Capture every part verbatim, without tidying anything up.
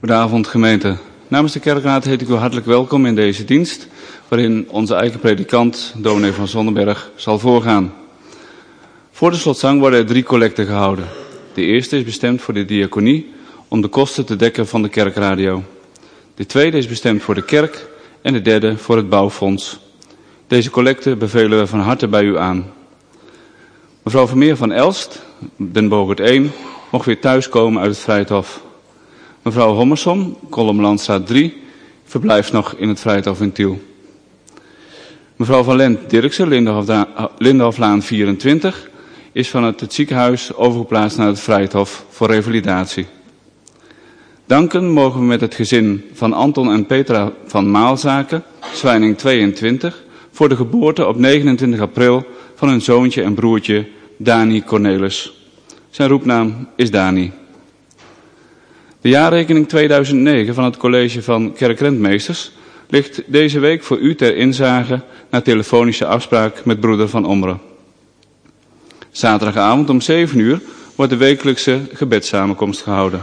Goedenavond gemeente. Namens de kerkraad heet ik u hartelijk welkom in deze dienst, waarin onze eigen predikant, dominee van Zondenberg, zal voorgaan. Voor de slotzang worden er drie collecten gehouden. De eerste is bestemd voor de diaconie, om de kosten te dekken van de kerkradio. De tweede is bestemd voor de kerk en de derde voor het bouwfonds. Deze collecte bevelen we van harte bij u aan. Mevrouw Vermeer van Elst, Den Bogert één, mocht weer thuiskomen uit het Vrijthof. Mevrouw Hommerson, Kolomlandstraat drie, verblijft nog in het Vrijthof in Tiel. Mevrouw van Lent Dirksen, Lindhoflaan vierentwintig, is van het, het ziekenhuis overgeplaatst naar het Vrijthof voor revalidatie. Danken mogen we met het gezin van Anton en Petra van Maalzaken, Zwijning tweeëntwintig, voor de geboorte op negenentwintig april van hun zoontje en broertje Dani Cornelis. Zijn roepnaam is Dani. De jaarrekening tweeduizend negen van het college van kerkrentmeesters ligt deze week voor u ter inzage na telefonische afspraak met broeder Van Ommeren. Zaterdagavond om zeven uur wordt de wekelijkse gebedssamenkomst gehouden.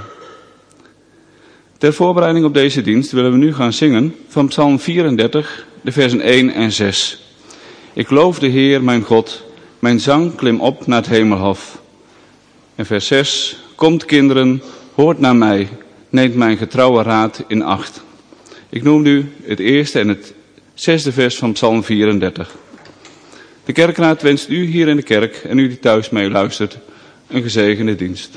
Ter voorbereiding op deze dienst willen we nu gaan zingen van Psalm vierendertig, de versen één en zes. Ik loof de Heer, mijn God, mijn zang klim op naar het hemelhof. En vers zes, komt kinderen, hoort naar mij, neemt mijn getrouwe raad in acht. Ik noem nu het eerste en het zesde vers van Psalm vierendertig. De kerkraad wenst u hier in de kerk en u die thuis meeluistert een gezegende dienst.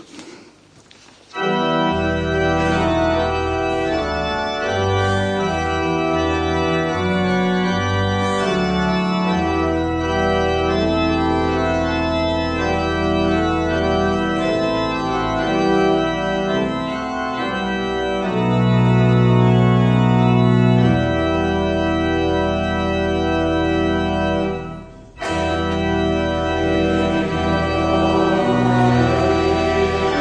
Amen.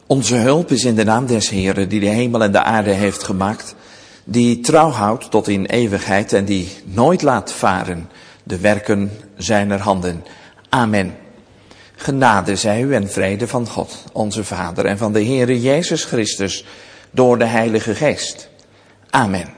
Onze hulp is in de naam des Heeren, die de hemel en de aarde heeft gemaakt, die trouw houdt tot in eeuwigheid en die nooit laat varen de werken zijner handen. Amen. Genade zij u en vrede van God, onze Vader, en van de Heere Jezus Christus, door de Heilige Geest. Amen.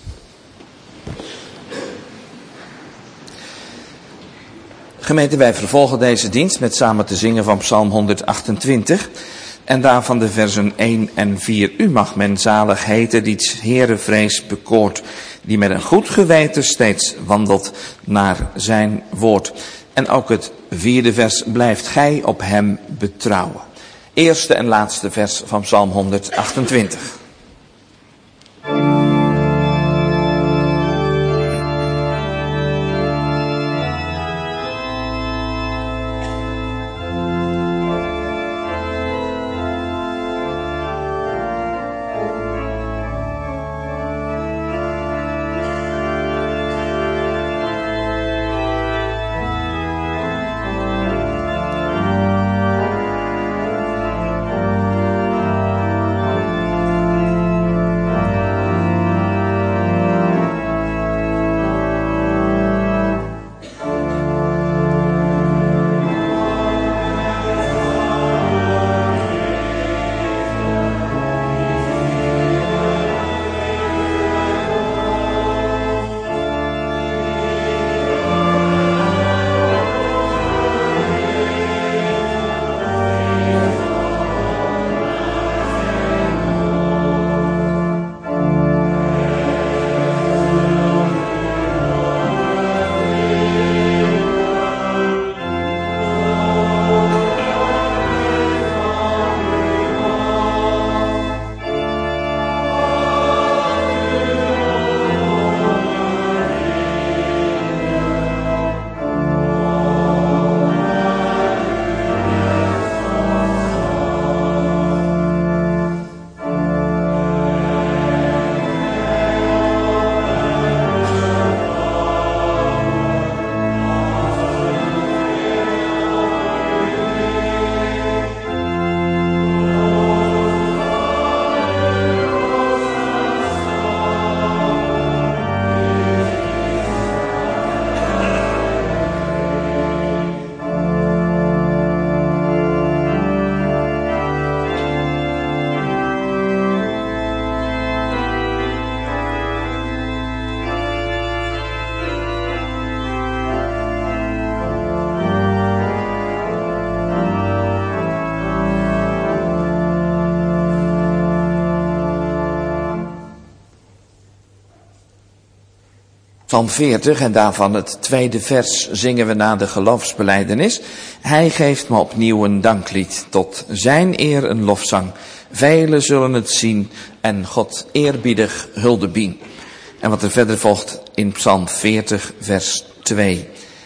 Gemeente, wij vervolgen deze dienst met samen te zingen van Psalm honderdachtentwintig... En daarvan de versen één en vier. U mag men zalig heten die het Heere vrees bekoort, die met een goed geweten steeds wandelt naar zijn woord. En ook het vierde vers, blijft gij op hem betrouwen. Eerste en laatste vers van Psalm honderdachtentwintig. Psalm veertig en daarvan het tweede vers zingen we na de geloofsbelijdenis. Hij geeft me opnieuw een danklied, tot zijn eer een lofzang. Velen zullen het zien en God eerbiedig hulde bien. En wat er verder volgt in Psalm veertig vers twee.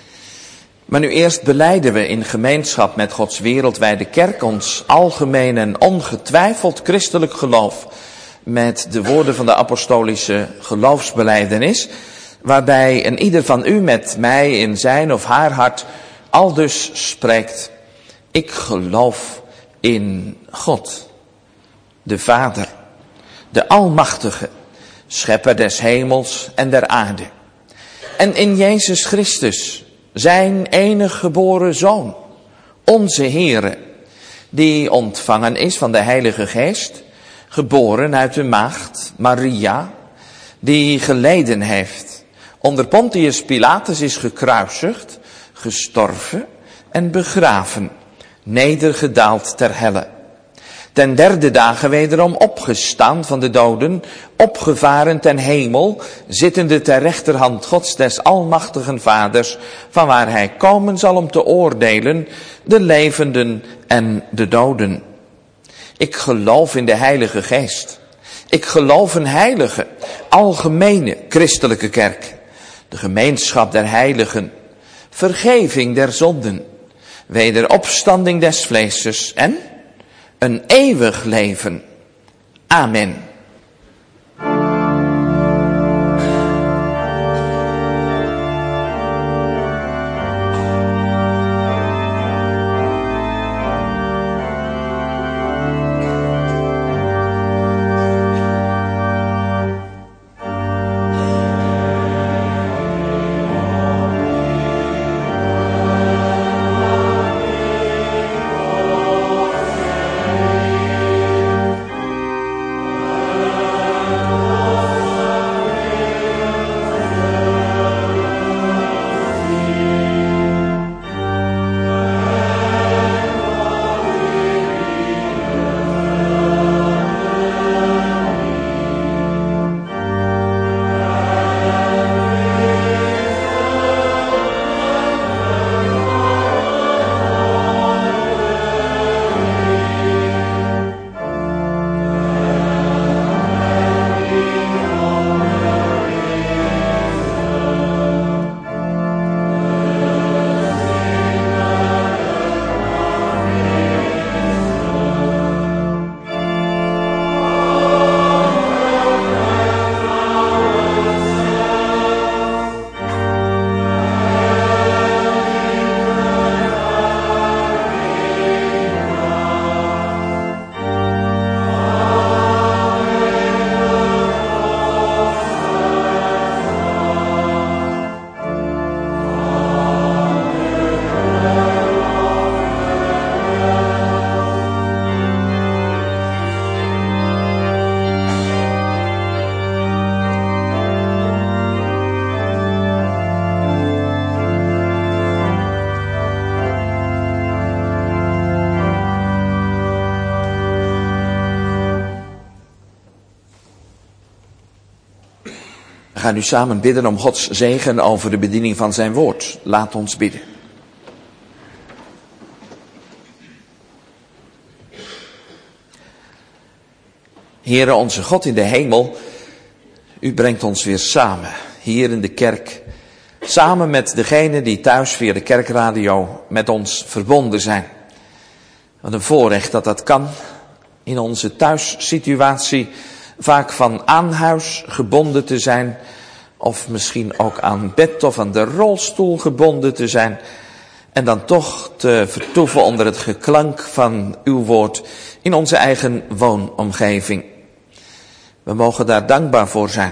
Maar nu eerst belijden we in gemeenschap met Gods wereldwijde kerk ons algemeen en ongetwijfeld christelijk geloof met de woorden van de apostolische geloofsbelijdenis, waarbij een ieder van u met mij in zijn of haar hart aldus spreekt: ik geloof in God, de Vader, de Almachtige, schepper des hemels en der aarde, en in Jezus Christus, zijn enig geboren Zoon, onze Heere, die ontvangen is van de Heilige Geest, geboren uit de maagd Maria, die geleden heeft, onder Pontius Pilatus is gekruisigd, gestorven en begraven, nedergedaald ter helle. Ten derde dagen wederom opgestaan van de doden, opgevaren ten hemel, zittende ter rechterhand Gods des almachtigen Vaders, vanwaar hij komen zal om te oordelen de levenden en de doden. Ik geloof in de Heilige Geest. Ik geloof een heilige, algemene christelijke kerk, de gemeenschap der heiligen, vergeving der zonden, wederopstanding des vleeses en een eeuwig leven. Amen. gaan nu samen bidden om Gods zegen over de bediening van zijn woord. Laat ons bidden. Heere onze God in de hemel, u brengt ons weer samen, hier in de kerk, samen met degenen die thuis via de kerkradio met ons verbonden zijn. Wat een voorrecht dat dat kan, in onze thuissituatie vaak van aan huis gebonden te zijn, of misschien ook aan bed of aan de rolstoel gebonden te zijn, en dan toch te vertoeven onder het geklank van uw woord in onze eigen woonomgeving. We mogen daar dankbaar voor zijn.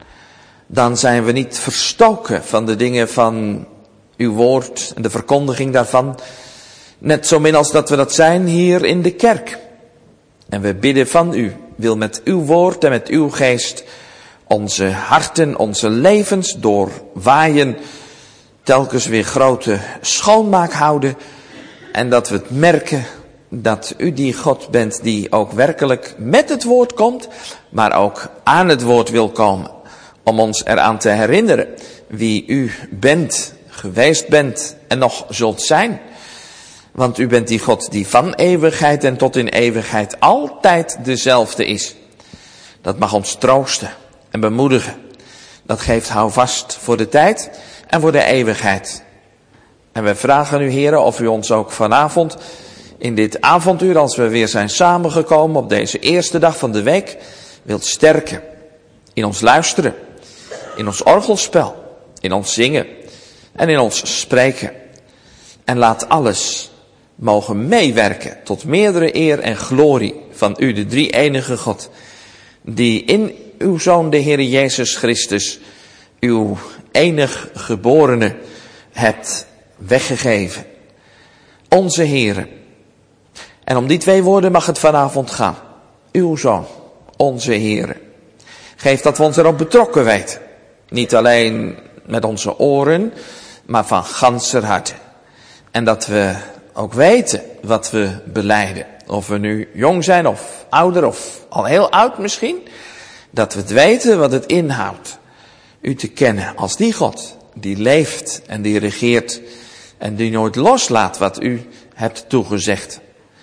Dan zijn we niet verstoken van de dingen van uw woord en de verkondiging daarvan. Net zo min als dat we dat zijn hier in de kerk. En we bidden van u, wil met uw woord en met uw geest onze harten, onze levens doorwaaien. Telkens weer grote schoonmaak houden. En dat we het merken dat u die God bent die ook werkelijk met het woord komt, maar ook aan het woord wil komen. Om ons eraan te herinneren wie u bent, geweest bent en nog zult zijn. Want u bent die God die van eeuwigheid en tot in eeuwigheid altijd dezelfde is. Dat mag ons troosten en bemoedigen. Dat geeft houvast voor de tijd en voor de eeuwigheid. En we vragen u, Heere, of u ons ook vanavond in dit avonduur, als we weer zijn samengekomen op deze eerste dag van de week, wilt sterken. In ons luisteren, in ons orgelspel, in ons zingen en in ons spreken. En laat alles mogen meewerken tot meerdere eer en glorie van u, de drie enige God, die in uw Zoon, de Heer Jezus Christus, uw enig geborene, hebt weggegeven. Onze Heere. En om die twee woorden mag het vanavond gaan. Uw Zoon, onze Heere. Geef dat we ons erop betrokken weten. Niet alleen met onze oren, maar van ganser harte. En dat we ook weten wat we belijden. Of we nu jong zijn of ouder of al heel oud misschien. Dat we het weten wat het inhoudt. U te kennen als die God die leeft en die regeert. En die nooit loslaat wat u hebt toegezegd.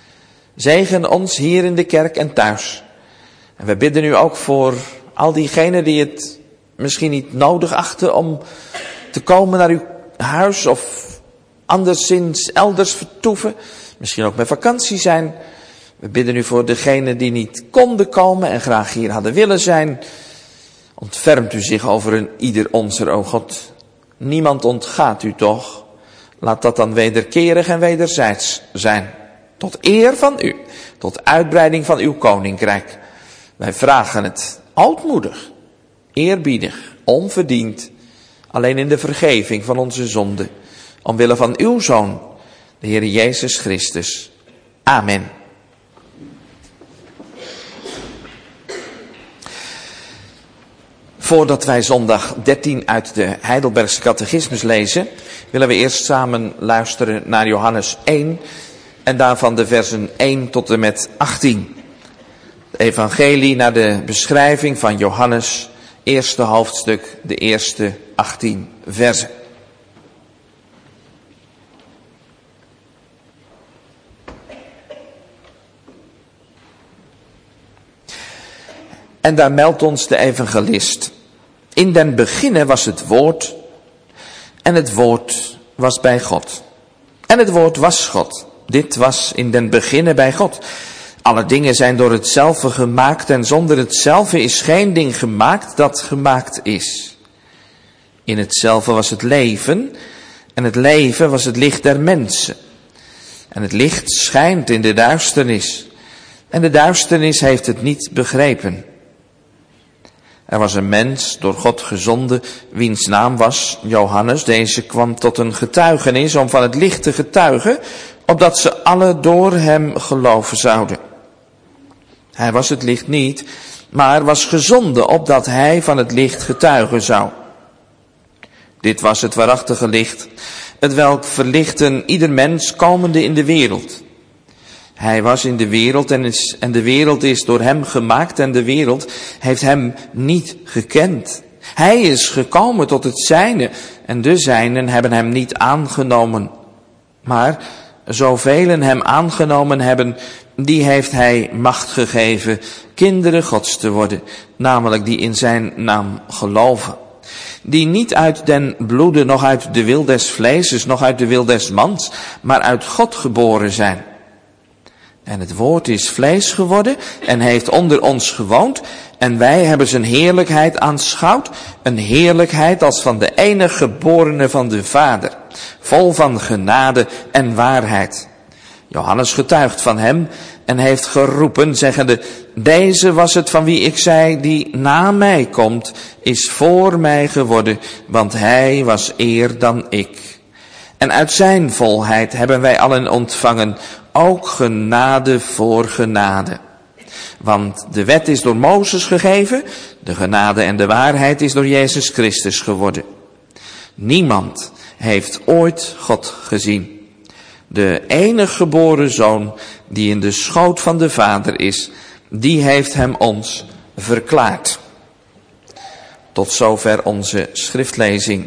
Zegen ons hier in de kerk en thuis. En we bidden u ook voor al diegenen die het misschien niet nodig achten om te komen naar uw huis of anderszins elders vertoeven. Misschien ook met vakantie zijn. We bidden u voor degenen die niet konden komen en graag hier hadden willen zijn. Ontfermt u zich over een ieder onzer, o God. Niemand ontgaat u toch. Laat dat dan wederkerig en wederzijds zijn. Tot eer van u, tot uitbreiding van uw koninkrijk. Wij vragen het ootmoedig, eerbiedig, onverdiend, alleen in de vergeving van onze zonden, omwille van uw Zoon, de Heer Jezus Christus. Amen. Voordat wij zondag dertien uit de Heidelbergse catechismus lezen, willen we eerst samen luisteren naar Johannes één en daarvan de versen één tot en met achttien. Het evangelie naar de beschrijving van Johannes, eerste hoofdstuk, de eerste achttien versen. En daar meldt ons de evangelist. In den beginne was het woord, en het woord was bij God. En het woord was God. Dit was in den beginne bij God. Alle dingen zijn door hetzelfde gemaakt en zonder hetzelfde is geen ding gemaakt dat gemaakt is. In hetzelfde was het leven en het leven was het licht der mensen. En het licht schijnt in de duisternis en de duisternis heeft het niet begrepen. Er was een mens door God gezonden, wiens naam was Johannes. Deze kwam tot een getuigenis om van het licht te getuigen, opdat ze alle door hem geloven zouden. Hij was het licht niet, maar was gezonden opdat hij van het licht getuigen zou. Dit was het waarachtige licht, het welk verlichten ieder mens komende in de wereld. Hij was in de wereld en, is, en de wereld is door hem gemaakt en de wereld heeft hem niet gekend. Hij is gekomen tot het zijne en de zijnen hebben hem niet aangenomen. Maar zoveel hem aangenomen hebben, die heeft hij macht gegeven kinderen Gods te worden, namelijk die in zijn naam geloven. Die niet uit den bloede, nog uit de wil des vleeses, nog uit de wil des mans, maar uit God geboren zijn. En het woord is vlees geworden en heeft onder ons gewoond. En wij hebben zijn heerlijkheid aanschouwd. Een heerlijkheid als van de enige geborene van de Vader. Vol van genade en waarheid. Johannes getuigt van hem en heeft geroepen, zeggende: deze was het van wie ik zei, die na mij komt, is voor mij geworden, want hij was eer dan ik. En uit zijn volheid hebben wij allen ontvangen, ook genade voor genade. Want de wet is door Mozes gegeven, de genade en de waarheid is door Jezus Christus geworden. Niemand heeft ooit God gezien. De enige geboren Zoon, die in de schoot van de Vader is, die heeft hem ons verklaard. Tot zover onze schriftlezing.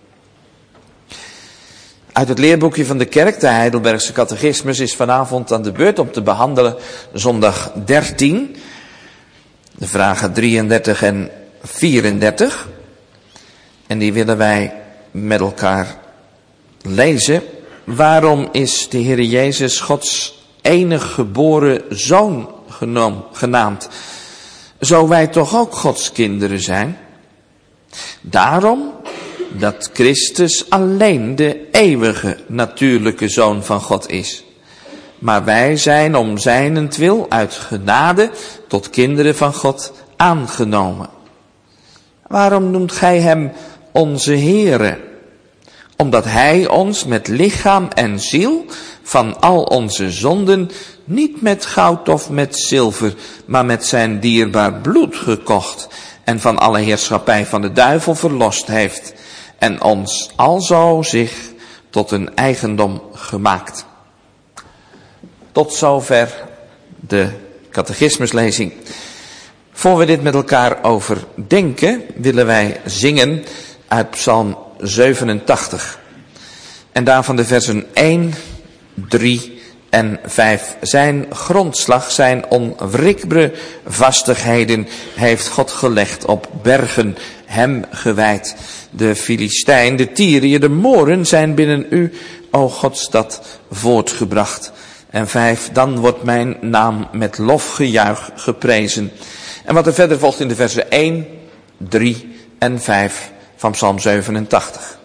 Uit het leerboekje van de kerk, de Heidelbergse Catechismus, is vanavond aan de beurt om te behandelen zondag dertien, de vragen drieëndertig en vierendertig. En die willen wij met elkaar lezen. Waarom is de Heer Jezus Gods enige geboren Zoon genaamd, zo wij toch ook Gods kinderen zijn? Daarom dat Christus alleen de eeuwige natuurlijke Zoon van God is. Maar wij zijn om zijnentwil uit genade tot kinderen van God aangenomen. Waarom noemt gij hem onze Heere? Omdat hij ons met lichaam en ziel van al onze zonden niet met goud of met zilver, maar met zijn dierbaar bloed gekocht en van alle heerschappij van de duivel verlost heeft en ons alzo zich tot een eigendom gemaakt. Tot zover de catechismuslezing. Voor we dit met elkaar overdenken, willen wij zingen uit Psalm zevenentachtig. En daarvan de versen één, drie en vijf. Zijn grondslag, zijn onwrikbare vastigheden heeft God gelegd op bergen, hem gewijd. De Filistijn, de Tyrië, de Mooren zijn binnen u, o Godstad, voortgebracht. En vijf, dan wordt mijn naam met lofgejuich geprezen. En wat er verder volgt in de versen één, drie en vijf van Psalm zevenentachtig.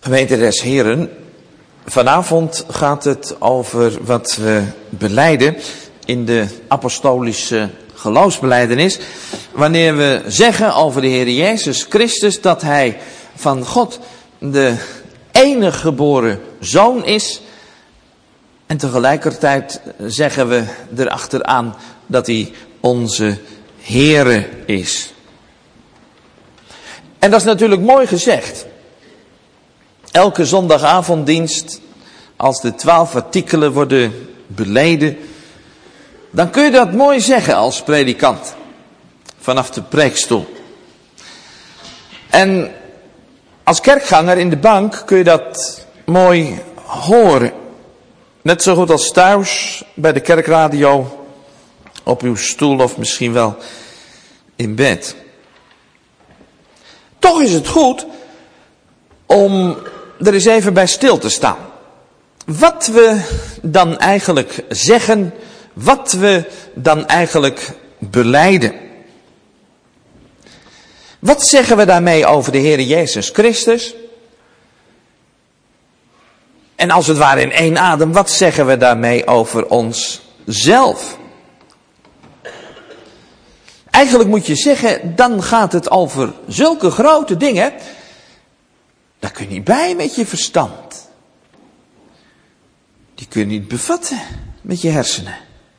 Gemeente des Heren, vanavond gaat het over wat we belijden in de apostolische geloofsbelijdenis. Wanneer we zeggen over de Heer Jezus Christus dat Hij van God de enige geboren Zoon is. En tegelijkertijd zeggen we erachteraan dat Hij onze Heere is. En dat is natuurlijk mooi gezegd. Elke zondagavonddienst, als de twaalf artikelen worden beleden, dan kun je dat mooi zeggen als predikant. Vanaf de preekstoel. En als kerkganger in de bank kun je dat mooi horen. Net zo goed als thuis, bij de kerkradio, op uw stoel of misschien wel in bed. Toch is het goed om er eens even bij stil te staan. Wat we dan eigenlijk zeggen, wat we dan eigenlijk belijden. Wat zeggen we daarmee over de Heer Jezus Christus? En als het ware in één adem, wat zeggen we daarmee over onszelf? Eigenlijk moet je zeggen, dan gaat het over zulke grote dingen. Daar kun je niet bij met je verstand. Die kun je niet bevatten met je hersenen.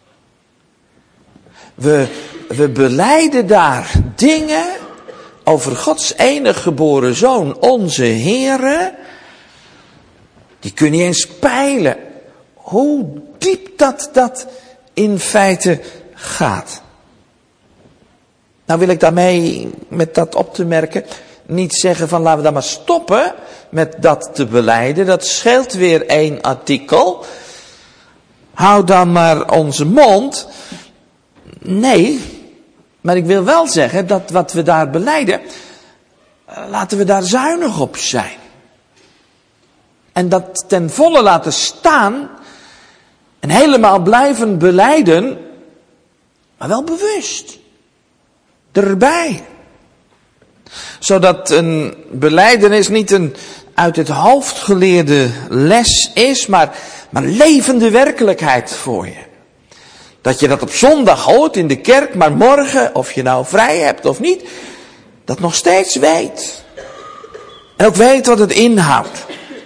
We, we belijden daar dingen over Gods enige geboren Zoon, onze Heere. Die kun je niet eens peilen hoe diep dat, dat in feite gaat. Nou wil ik daarmee, met dat op te merken, niet zeggen van laten we dan maar stoppen met dat te belijden. Dat scheelt weer één artikel. Hou dan maar onze mond. Nee, maar ik wil wel zeggen dat wat we daar belijden, laten we daar zuinig op zijn. En dat ten volle laten staan en helemaal blijven belijden, maar wel bewust. Erbij. Zodat een belijdenis niet een uit het hoofd geleerde les is, maar, maar levende werkelijkheid voor je. Dat je dat op zondag hoort in de kerk, maar morgen, of je nou vrij hebt of niet, dat nog steeds weet. En ook weet wat het inhoudt.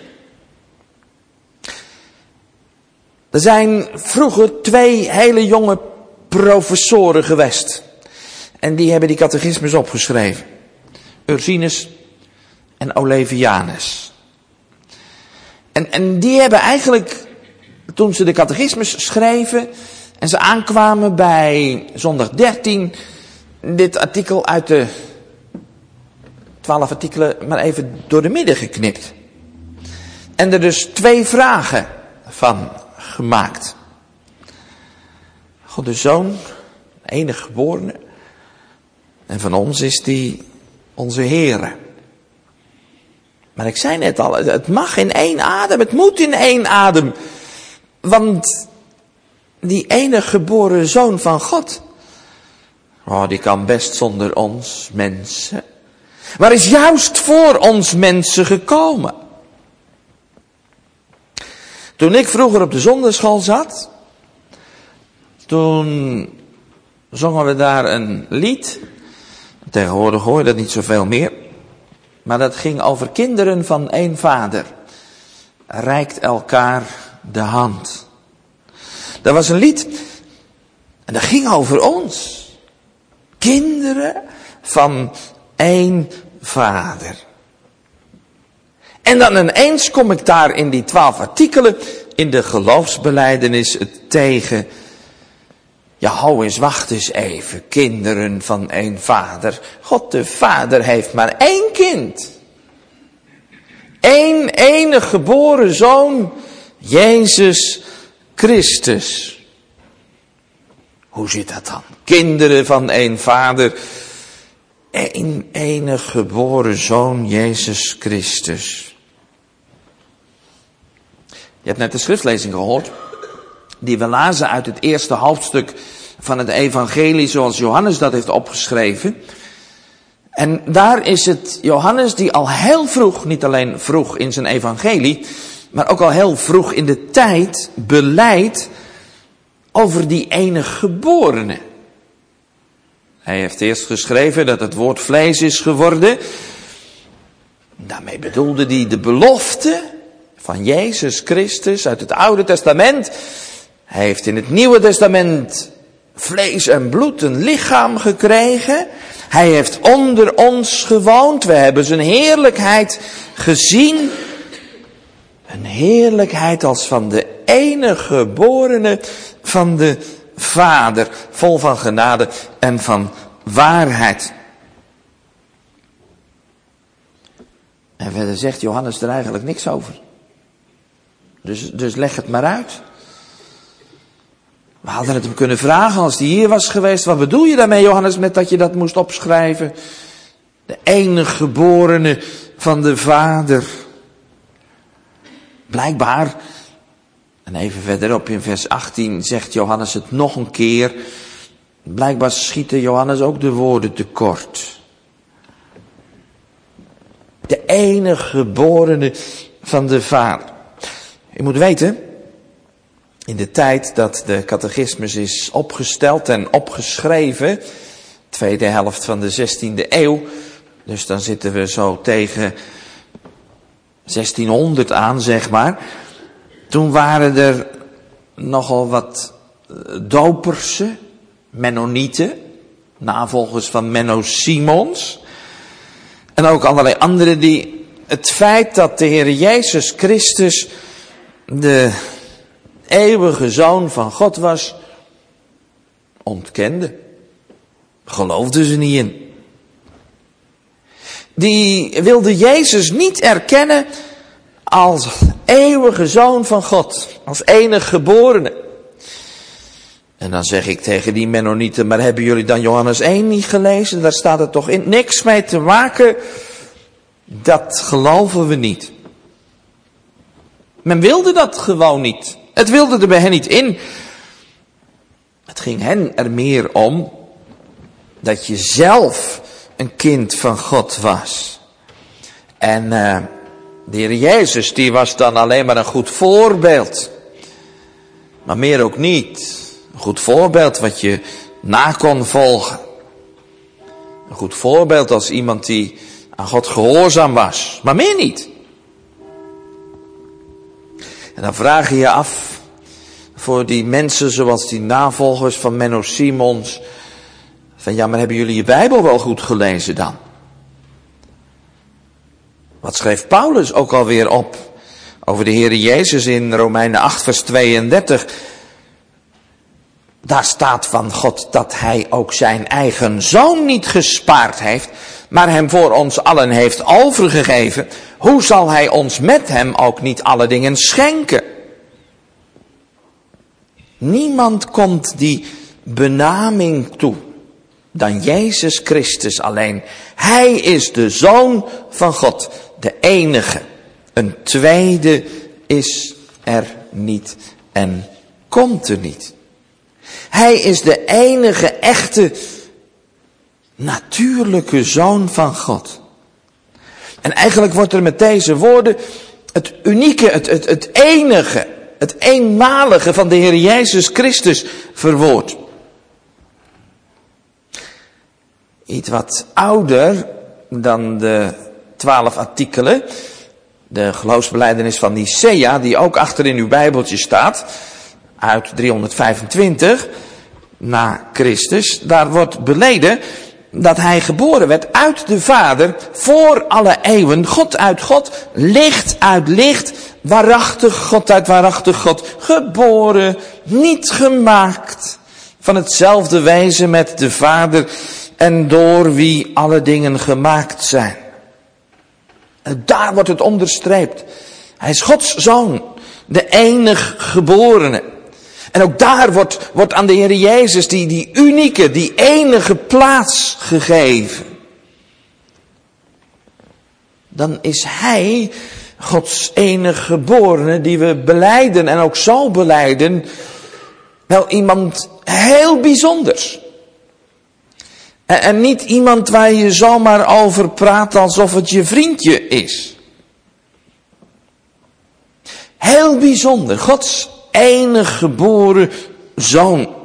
Er zijn vroeger twee hele jonge professoren geweest. En die hebben die catechismus opgeschreven. Ursinus en Olevianus. En, en die hebben eigenlijk, toen ze de catechismus schreven en ze aankwamen bij zondag dertien, dit artikel uit de twaalf artikelen maar even door de midden geknipt. En er dus twee vragen van gemaakt. God de Zoon, enige geborene. En van ons is die onze Heere. Maar ik zei net al, het mag in één adem, het moet in één adem. Want die enige geboren Zoon van God, oh, die kan best zonder ons mensen. Maar is juist voor ons mensen gekomen. Toen ik vroeger op de zondagschool zat, toen zongen we daar een lied. Tegenwoordig hoor je dat niet zoveel meer. Maar dat ging over kinderen van één vader. Reikt elkaar de hand. Dat was een lied. En dat ging over ons. Kinderen van één vader. En dan ineens kom ik daar in die twaalf artikelen in de geloofsbelijdenis tegen. Ja, hou eens, wacht eens even, kinderen van één vader. God de Vader heeft maar één kind. Eén enig geboren Zoon, Jezus Christus. Hoe zit dat dan? Kinderen van één vader, één enig geboren Zoon, Jezus Christus. Je hebt net de schriftlezing gehoord, die we lazen uit het eerste hoofdstuk van het evangelie zoals Johannes dat heeft opgeschreven. En daar is het Johannes die al heel vroeg, niet alleen vroeg in zijn evangelie, maar ook al heel vroeg in de tijd belijdt over die enige geborene. Hij heeft eerst geschreven dat het woord vlees is geworden. Daarmee bedoelde hij de belofte van Jezus Christus uit het Oude Testament. Hij heeft in het Nieuwe Testament vlees en bloed, een lichaam gekregen. Hij heeft onder ons gewoond. We hebben zijn heerlijkheid gezien. Een heerlijkheid als van de enige geborene van de Vader, vol van genade en van waarheid. En verder zegt Johannes er eigenlijk niks over. Dus, dus leg het maar uit. We hadden het hem kunnen vragen als hij hier was geweest. Wat bedoel je daarmee, Johannes, met dat je dat moest opschrijven? De enige geborene van de Vader. Blijkbaar, en even verderop in vers achttien zegt Johannes het nog een keer. Blijkbaar schieten Johannes ook de woorden tekort. De enige geborene van de Vader. Je moet weten, in de tijd dat de catechismus is opgesteld en opgeschreven, tweede helft van de zestiende eeuw, dus dan zitten we zo tegen zestienhonderd aan, zeg maar. Toen waren er nogal wat dopersen, Mennonieten, navolgers van Menno Simons. En ook allerlei anderen die het feit dat de Heer Jezus Christus de eeuwige Zoon van God was, ontkenden. Geloofden ze niet in. Die wilden Jezus niet erkennen als eeuwige Zoon van God, als enig geborene. En dan zeg ik tegen die Mennonieten, maar hebben jullie dan Johannes één niet gelezen? Daar staat er toch in niks mee te maken. Dat geloven we niet. Men wilde dat gewoon niet. Het wilde er bij hen niet in. Het ging hen er meer om dat je zelf een kind van God was. En uh, de Heer Jezus, die was dan alleen maar een goed voorbeeld. Maar meer ook niet. Een goed voorbeeld wat je na kon volgen. Een goed voorbeeld als iemand die aan God gehoorzaam was. Maar meer niet. En dan vraag je je af voor die mensen zoals die navolgers van Menno Simons. Van ja, maar hebben jullie je Bijbel wel goed gelezen dan? Wat schreef Paulus ook alweer op over de Heer Jezus in Romeinen acht vers tweeëndertig. Daar staat van God dat hij ook zijn eigen zoon niet gespaard heeft, maar hem voor ons allen heeft overgegeven. Hoe zal hij ons met hem ook niet alle dingen schenken? Niemand komt die benaming toe dan Jezus Christus alleen. Hij is de Zoon van God, de enige. Een tweede is er niet en komt er niet. Hij is de enige echte natuurlijke Zoon van God. En eigenlijk wordt er met deze woorden het unieke, het, het, het enige, het eenmalige van de Heer Jezus Christus verwoord. Iets wat ouder dan de twaalf artikelen, de geloofsbelijdenis van Nicea, die ook achter in uw Bijbeltje staat, uit driehonderdvijfentwintig na Christus. Daar wordt beleden dat hij geboren werd uit de Vader voor alle eeuwen. God uit God, licht uit licht, waarachtig God uit waarachtig God. Geboren, niet gemaakt, van hetzelfde wezen met de Vader en door wie alle dingen gemaakt zijn. En daar wordt het onderstreept. Hij is Gods Zoon, de enig geborene. En ook daar wordt, wordt aan de Heer Jezus die, die unieke, die enige plaats gegeven. Dan is hij Gods enige geborene die we belijden en ook zal belijden. Wel iemand heel bijzonders. En, en niet iemand waar je zomaar over praat alsof het je vriendje is. Heel bijzonder, Gods enige geboren zoon.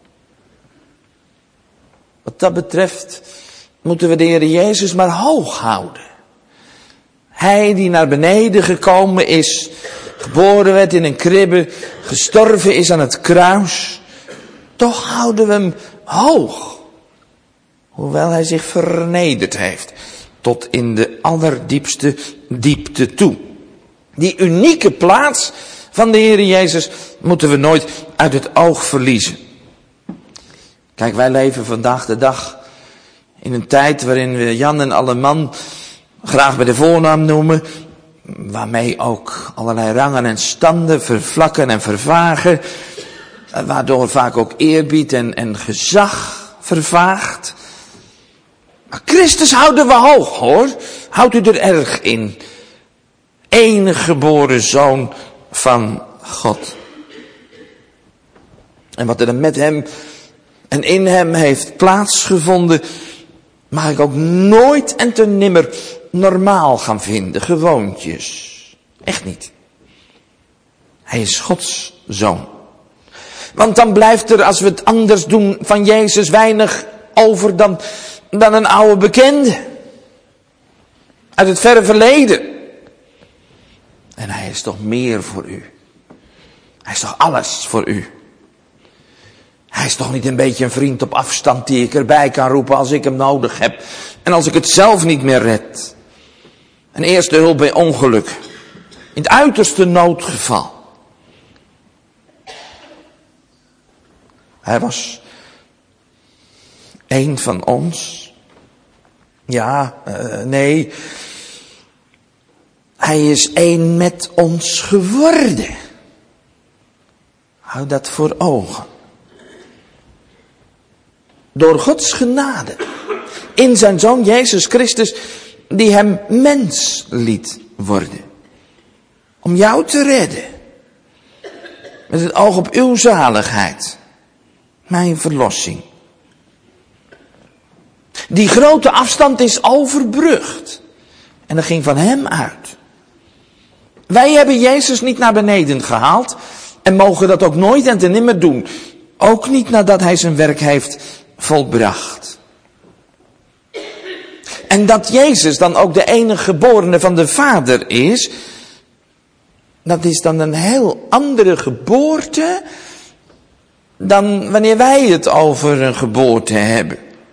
Wat dat betreft moeten we de Heer Jezus maar hoog houden. Hij die naar beneden gekomen is, geboren werd in een kribbe, gestorven is aan het kruis. Toch houden we hem hoog. Hoewel hij zich vernederd heeft. Tot in de allerdiepste diepte toe. Die unieke plaats van de Heer Jezus moeten we nooit uit het oog verliezen. Kijk, wij leven vandaag de dag in een tijd waarin we Jan en Alleman graag bij de voornaam noemen. Waarmee ook allerlei rangen en standen vervlakken en vervagen. Waardoor vaak ook eerbied en, en gezag vervaagt. Maar Christus houden we hoog, hoor. Houdt u er erg in. Enige geboren zoon van God. En wat er met hem en in hem heeft plaatsgevonden, mag ik ook nooit en te nimmer normaal gaan vinden. Gewoontjes. Echt niet. Hij is Gods zoon. Want dan blijft er, als we het anders doen, van Jezus weinig over dan, dan een oude bekende. Uit het verre verleden. En hij is toch meer voor u. Hij is toch alles voor u. Hij is toch niet een beetje een vriend op afstand die ik erbij kan roepen als ik hem nodig heb. En als ik het zelf niet meer red. Een eerste hulp bij ongeluk. In het uiterste noodgeval. Hij was één van ons. Ja, uh, nee. Hij is één met ons geworden. Hou dat voor ogen. Door Gods genade. In zijn Zoon Jezus Christus. Die hem mens liet worden. Om jou te redden. Met het oog op uw zaligheid. Mijn verlossing. Die grote afstand is overbrugd. En dat ging van hem uit. Wij hebben Jezus niet naar beneden gehaald. En mogen dat ook nooit en te nimmer doen. Ook niet nadat hij zijn werk heeft volbracht. En dat Jezus dan ook de enige geborene van de Vader is. Dat is dan een heel andere geboorte dan wanneer wij het over een geboorte hebben.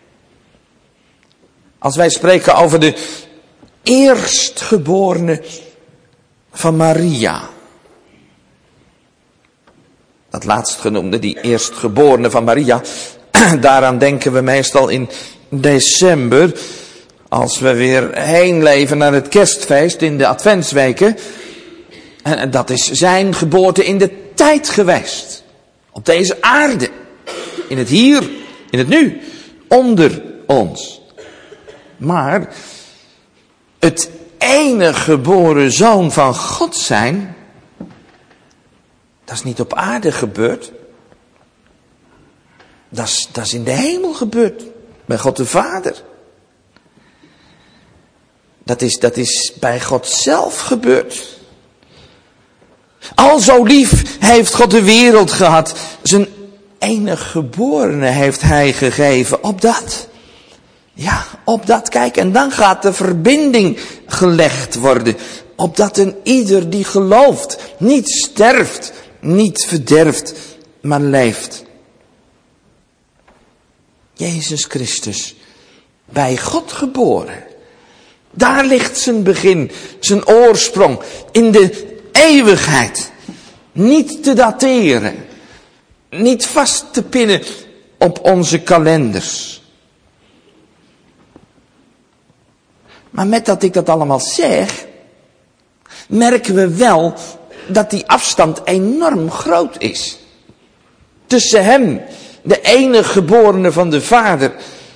Als wij spreken over de eerstgeborene van Maria. Dat laatstgenoemde, die eerstgeborene van Maria. Daaraan denken we meestal in december. Als we weer heen leven naar het kerstfeest in de adventsweken. En dat is zijn geboorte in de tijd geweest. Op deze aarde. In het hier, in het nu. Onder ons. Maar het enige geboren zoon van God zijn, dat is niet op aarde gebeurd. Dat is, dat is in de hemel gebeurd. Bij God de Vader. Dat is, dat is bij God zelf gebeurd. Al zo lief heeft God de wereld gehad. Zijn enige geborene heeft hij gegeven. Opdat. Ja, opdat. Kijk, en dan gaat de verbinding gelegd worden. Opdat een ieder die gelooft niet sterft, niet verderft, maar leeft. Jezus Christus, bij God geboren. Daar ligt zijn begin, zijn oorsprong, in de eeuwigheid. Niet te dateren, niet vast te pinnen op onze kalenders. Maar met dat ik dat allemaal zeg, merken we wel dat die afstand enorm groot is. Tussen hem, de enige geborene van de Vader,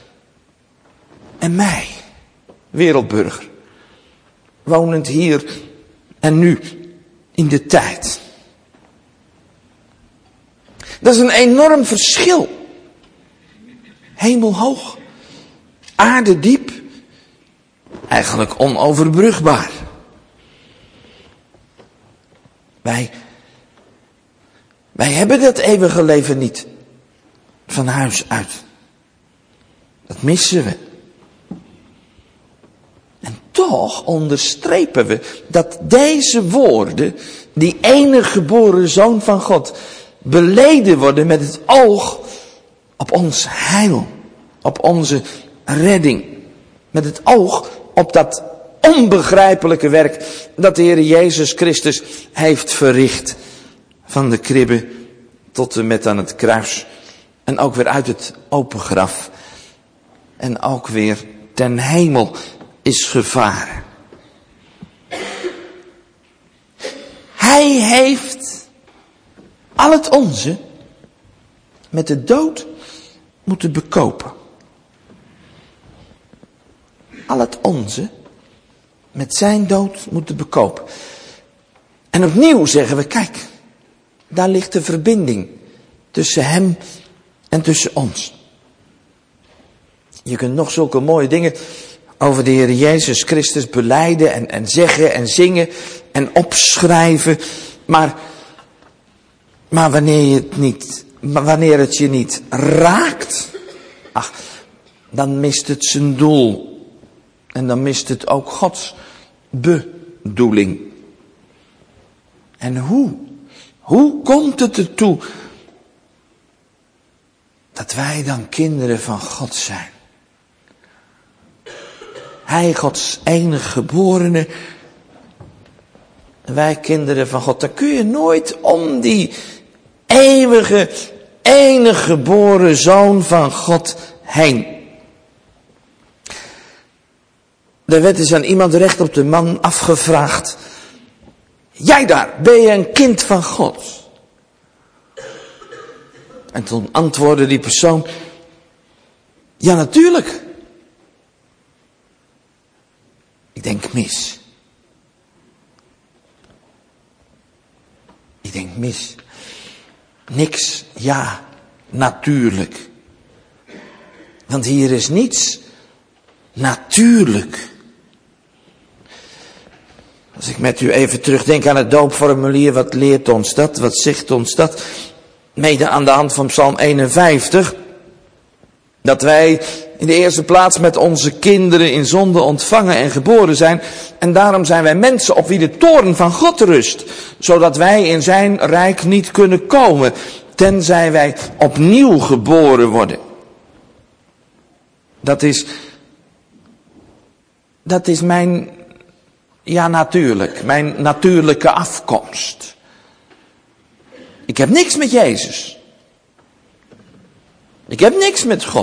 en mij, wereldburger, wonend hier en nu in de tijd. Dat is een enorm verschil. Hemelhoog aardediep, eigenlijk onoverbrugbaar. Wij, wij hebben dat eeuwige leven niet van huis uit. Dat missen we. En toch onderstrepen we dat deze woorden, die enige geboren Zoon van God, beleden worden met het oog op ons heil, op onze redding. Met het oog op dat onbegrijpelijke werk dat de Heer Jezus Christus heeft verricht. Van de kribbe tot en met aan het kruis. En ook weer uit het open graf. En ook weer ten hemel is gevaren. Hij heeft al het onze met de dood moeten bekopen. Al het onze met zijn dood moeten bekopen. En opnieuw zeggen we, kijk, daar ligt de verbinding tussen hem en tussen ons. Je kunt nog zulke mooie dingen over de Heer Jezus Christus belijden en, en zeggen en zingen en opschrijven. Maar, maar wanneer je het niet, maar wanneer het je niet raakt, ach, dan mist het zijn doel. En dan mist het ook Gods bedoeling. En hoe? Hoe komt het ertoe dat wij dan kinderen van God zijn? Hij, Gods enige geborene, wij kinderen van God. Dan kun je nooit om die eeuwige, enige geboren Zoon van God heen. Er werd eens aan iemand recht op de man afgevraagd. Jij daar, ben je een kind van God? En toen antwoordde die persoon. Ja, natuurlijk. Ik denk mis. Ik denk mis. Niks, ja, natuurlijk. Want hier is niets natuurlijk. Als ik met u even terugdenk aan het doopformulier, wat leert ons dat? Wat zegt ons dat? Mede aan de hand van Psalm eenenvijftig. Dat wij in de eerste plaats met onze kinderen in zonde ontvangen en geboren zijn. En daarom zijn wij mensen op wie de toorn van God rust. Zodat wij in zijn rijk niet kunnen komen. Tenzij wij opnieuw geboren worden. Dat is, dat is mijn, ja natuurlijk, mijn natuurlijke afkomst. Ik heb niks met Jezus. Ik heb niks met God.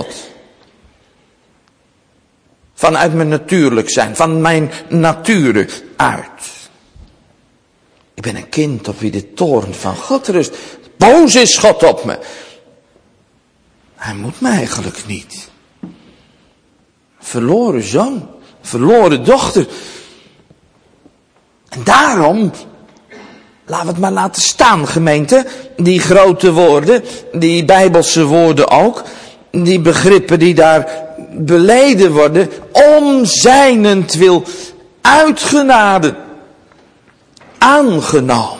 Vanuit mijn natuurlijk zijn, van mijn nature uit. Ik ben een kind op wie de toorn van God rust. Boos is God op me. Hij moet me eigenlijk niet. Verloren zoon, verloren dochter. En daarom, laten we het maar laten staan, gemeente. Die grote woorden, die bijbelse woorden ook. Die begrippen die daar beleden worden. Om zijnentwil uitgenade. Aangenomen.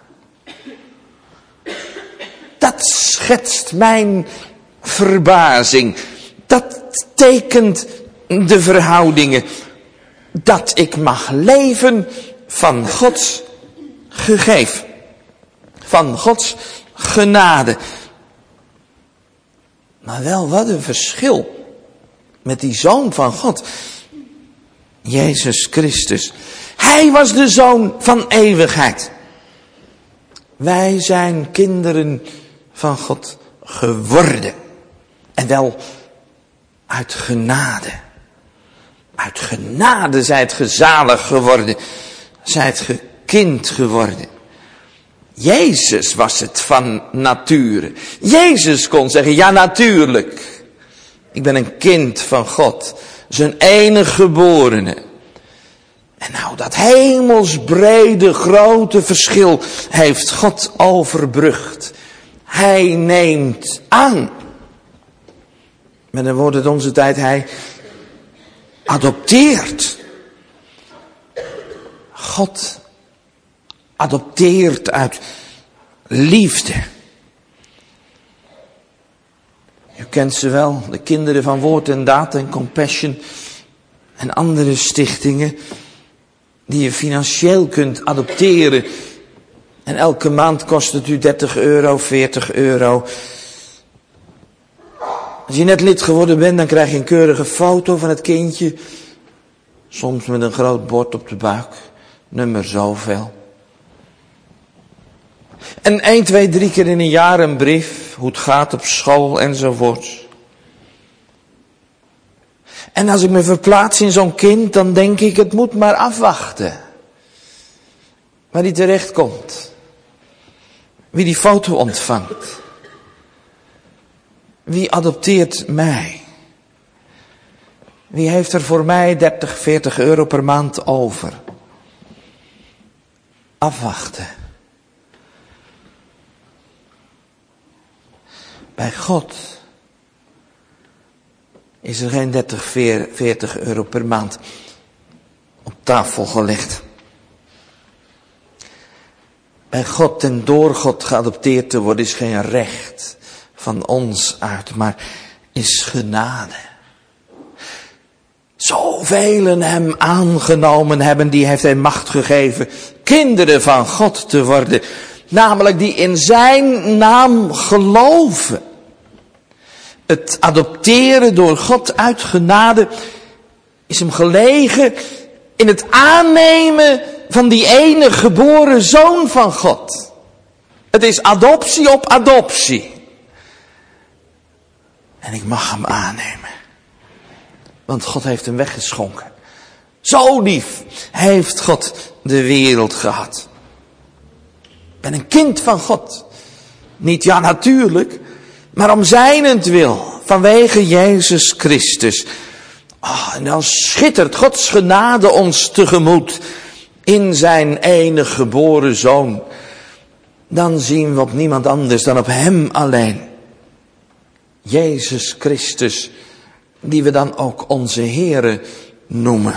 Dat schetst mijn verbazing. Dat tekent de verhoudingen. Dat ik mag leven van Gods gegeven. Van Gods genade. Maar wel wat een verschil met die Zoon van God. Jezus Christus. Hij was de Zoon van eeuwigheid. Wij zijn kinderen van God geworden. En wel uit genade. Uit genade zijt ge zalig geworden. Zijt ge kind geworden. Jezus was het van nature. Jezus kon zeggen, ja natuurlijk. Ik ben een kind van God. Zijn enige geborene. En nou, dat hemelsbrede grote verschil heeft God overbrugd. Hij neemt aan. Met een woord uit onze tijd, hij adopteert. God adopteert uit liefde. U kent ze wel, de kinderen van Woord en Daad en Compassion en andere stichtingen die je financieel kunt adopteren. En elke maand kost het u dertig euro, veertig euro. Als je net lid geworden bent, dan krijg je een keurige foto van het kindje. Soms met een groot bord op de buik. Nummer zoveel. En één, twee, drie keer in een jaar een brief. Hoe het gaat op school enzovoort. En als ik me verplaats in zo'n kind, dan denk ik, het moet maar afwachten. Waar die terecht komt. Wie die foto ontvangt. Wie adopteert mij? Wie heeft er voor mij dertig, veertig euro per maand over? Afwachten. Bij God is er geen dertig, veertig euro per maand op tafel gelegd. Bij God en door God geadopteerd te worden is geen recht van ons uit, maar is genade. Zoveel hem aangenomen hebben, die heeft hij macht gegeven kinderen van God te worden. Namelijk die in zijn naam geloven. Het adopteren door God uit genade is hem gelegen in het aannemen van die ene geboren zoon van God. Het is adoptie op adoptie. En ik mag hem aannemen. Want God heeft hem weggeschonken. Zo lief heeft God de wereld gehad. Ik ben een kind van God. Niet ja natuurlijk, maar om zijnentwil. Vanwege Jezus Christus. Oh, en dan schittert Gods genade ons tegemoet. In zijn enige geboren zoon. Dan zien we op niemand anders dan op hem alleen. Jezus Christus. Die we dan ook onze Heere noemen.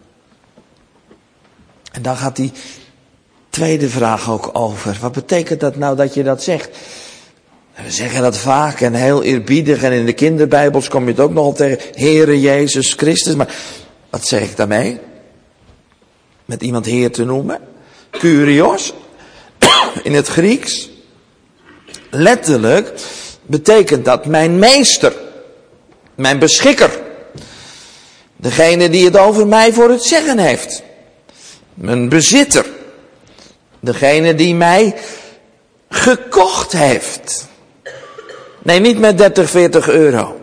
En dan gaat die tweede vraag ook over. Wat betekent dat nou dat je dat zegt? We zeggen dat vaak en heel eerbiedig. En in de kinderbijbels kom je het ook nogal tegen. Heere Jezus Christus. Maar wat zeg ik daarmee? Met iemand Heer te noemen? Kyrios. In het Grieks. Letterlijk betekent dat mijn meester. Mijn beschikker. Degene die het over mij voor het zeggen heeft. Mijn bezitter. Degene die mij gekocht heeft. Nee, niet met dertig, veertig euro.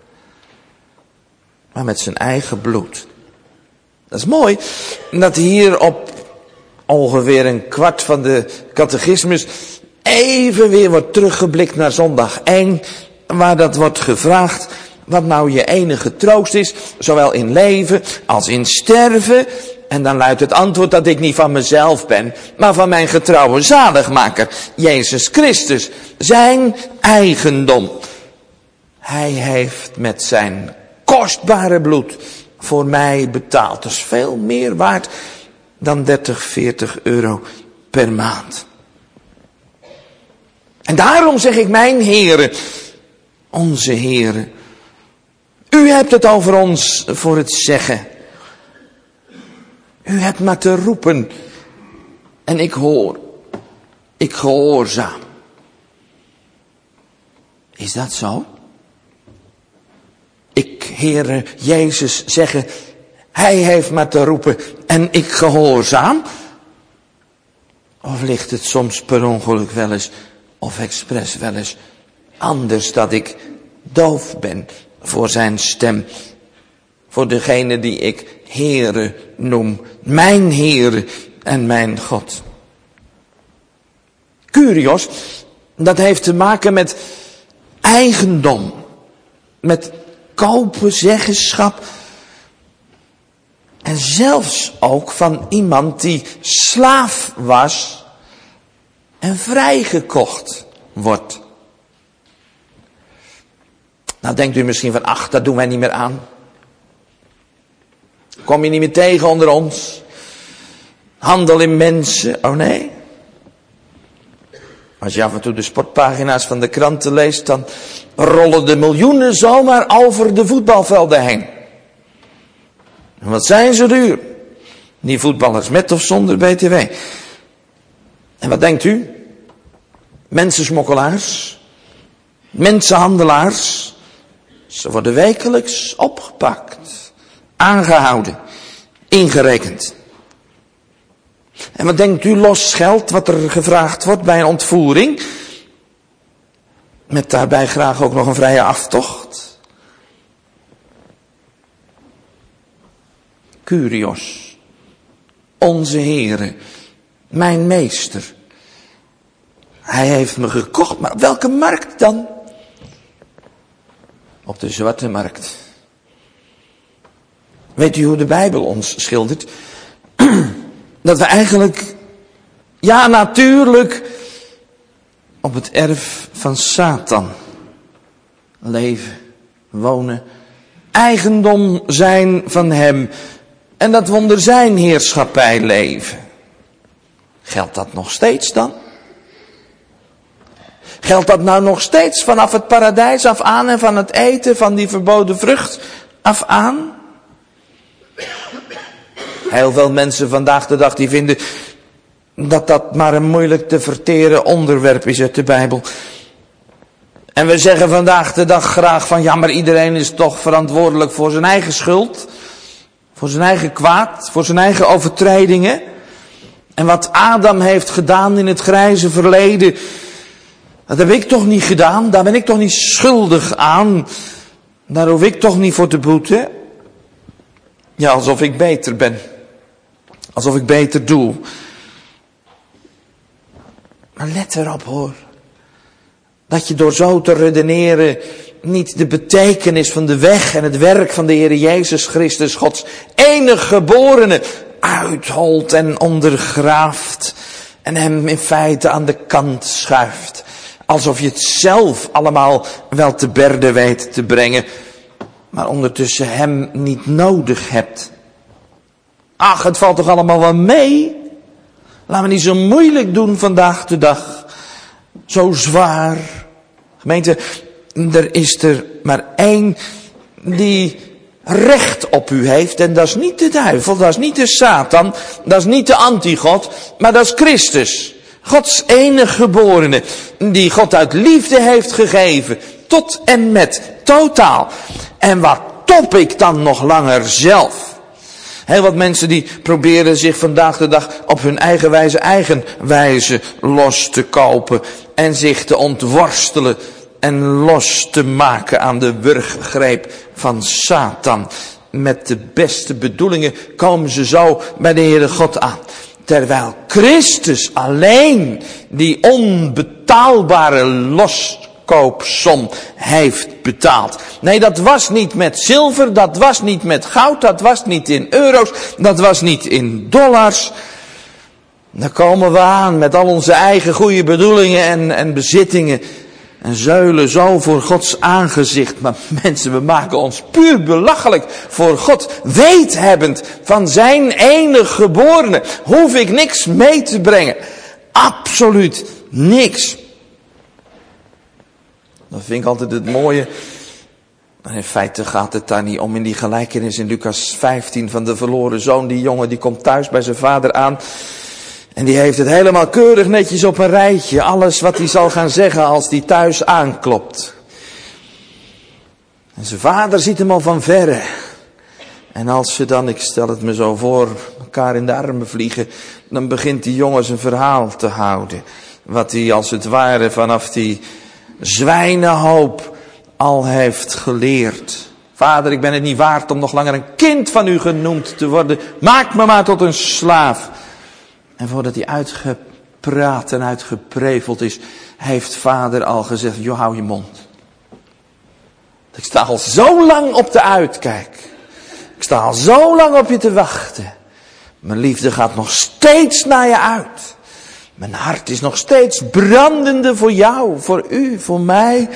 Maar met zijn eigen bloed. Dat is mooi. Dat hier op ongeveer een kwart van de catechismus even weer wordt teruggeblikt naar zondag één. Waar dat wordt gevraagd. Wat nou je enige troost is. Zowel in leven als in sterven. En dan luidt het antwoord dat ik niet van mezelf ben, maar van mijn getrouwe zaligmaker, Jezus Christus, zijn eigendom. Hij heeft met zijn kostbare bloed voor mij betaald. Dat is veel meer waard dan dertig, veertig euro per maand. En daarom zeg ik mijn Heere, onze Heere, u hebt het over ons voor het zeggen. U hebt maar te roepen. En ik hoor. Ik gehoorzaam. Is dat zo? Ik, Heere Jezus, zeggen. Hij heeft maar te roepen. En ik gehoorzaam. Of ligt het soms per ongeluk wel eens. Of expres wel eens. Anders dat ik doof ben voor zijn stem. Voor degene die ik Heere noem. Mijn Heere en mijn God. Kyrios, dat heeft te maken met eigendom. Met kopen, zeggenschap. En zelfs ook van iemand die slaaf was en vrijgekocht wordt. Nou denkt u misschien van, ach, dat doen wij niet meer aan. Kom je niet meer tegen onder ons? Handel in mensen, oh nee. Als je af en toe de sportpagina's van de kranten leest, dan rollen de miljoenen zomaar over de voetbalvelden heen. En wat zijn ze duur? Die voetballers met of zonder B T W. En wat denkt u? Mensensmokkelaars, mensenhandelaars, ze worden wekelijks opgepakt, aangehouden, ingerekend. En wat denkt u, los geld wat er gevraagd wordt bij een ontvoering, met daarbij graag ook nog een vrije aftocht? Kyrios, onze Heere, mijn meester. Hij heeft me gekocht, maar op welke markt dan? Op de zwarte markt. Weet u hoe de Bijbel ons schildert? Dat we eigenlijk, ja natuurlijk, op het erf van Satan leven, wonen, eigendom zijn van hem. En dat we onder zijn heerschappij leven. Geldt dat nog steeds dan? Geldt dat nou nog steeds vanaf het paradijs af aan en van het eten van die verboden vrucht af aan? Heel veel mensen vandaag de dag die vinden dat dat maar een moeilijk te verteren onderwerp is uit de Bijbel. En we zeggen vandaag de dag graag van ja, maar iedereen is toch verantwoordelijk voor zijn eigen schuld. Voor zijn eigen kwaad, voor zijn eigen overtredingen. En wat Adam heeft gedaan in het grijze verleden, dat heb ik toch niet gedaan, daar ben ik toch niet schuldig aan. Daar hoef ik toch niet voor te boeten. Ja, alsof ik beter ben. Alsof ik beter doe. Maar let erop hoor. Dat je door zo te redeneren niet de betekenis van de weg en het werk van de Heer Jezus Christus, Gods enige geborene, uitholt en ondergraaft. En hem in feite aan de kant schuift. Alsof je het zelf allemaal wel te berde weet te brengen. Maar ondertussen hem niet nodig hebt. Ach, het valt toch allemaal wel mee? Laten we niet zo moeilijk doen vandaag de dag. Zo zwaar. Gemeente, er is er maar één die recht op u heeft. En dat is niet de duivel, dat is niet de Satan, dat is niet de antigod, maar dat is Christus. Gods enige geborene, die God uit liefde heeft gegeven, tot en met, totaal. En wat top ik dan nog langer zelf? Heel wat mensen die proberen zich vandaag de dag op hun eigen wijze, eigen wijze los te kopen. En zich te ontworstelen en los te maken aan de wurggreep van Satan. Met de beste bedoelingen komen ze zo bij de Heere God aan. Terwijl Christus alleen die onbetaalbare loskoopsom heeft betaald. Nee, dat was niet met zilver, dat was niet met goud, dat was niet in euro's, dat was niet in dollars. Dan komen we aan met al onze eigen goede bedoelingen en, en bezittingen. En zeulen zo voor Gods aangezicht. Maar mensen, we maken ons puur belachelijk voor God. Weethebbend van zijn enige geborene. Hoef ik niks mee te brengen. Absoluut niks. Dat vind ik altijd het mooie. Maar in feite gaat het daar niet om in die gelijkenis in Lucas vijftien van de verloren zoon. Die jongen die komt thuis bij zijn vader aan. En die heeft het helemaal keurig netjes op een rijtje. Alles wat hij zal gaan zeggen als hij thuis aanklopt. En zijn vader ziet hem al van verre. En als ze dan, ik stel het me zo voor, elkaar in de armen vliegen. Dan begint die jongen zijn verhaal te houden. Wat hij als het ware vanaf die zwijnenhoop al heeft geleerd. Vader, ik ben het niet waard om nog langer een kind van u genoemd te worden. Maak me maar tot een slaaf. En voordat hij uitgepraat en uitgepreveld is, heeft vader al gezegd, joh, hou je mond. Ik sta al zo lang op de uitkijk. Ik sta al zo lang op je te wachten. Mijn liefde gaat nog steeds naar je uit. Mijn hart is nog steeds brandende voor jou, voor u, voor mij.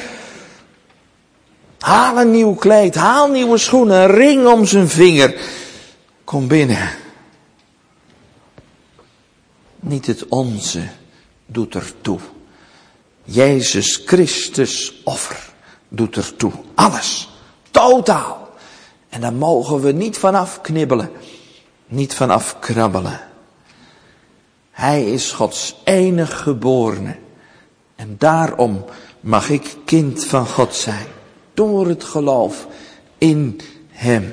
Haal een nieuw kleed, haal nieuwe schoenen, een ring om zijn vinger. kom binnen. Niet het onze doet ertoe. Jezus Christus offer doet ertoe. Alles. Totaal. En daar mogen we niet vanaf knibbelen. Niet vanaf krabbelen. Hij is Gods enige geborene. En daarom mag ik kind van God zijn. Door het geloof in hem.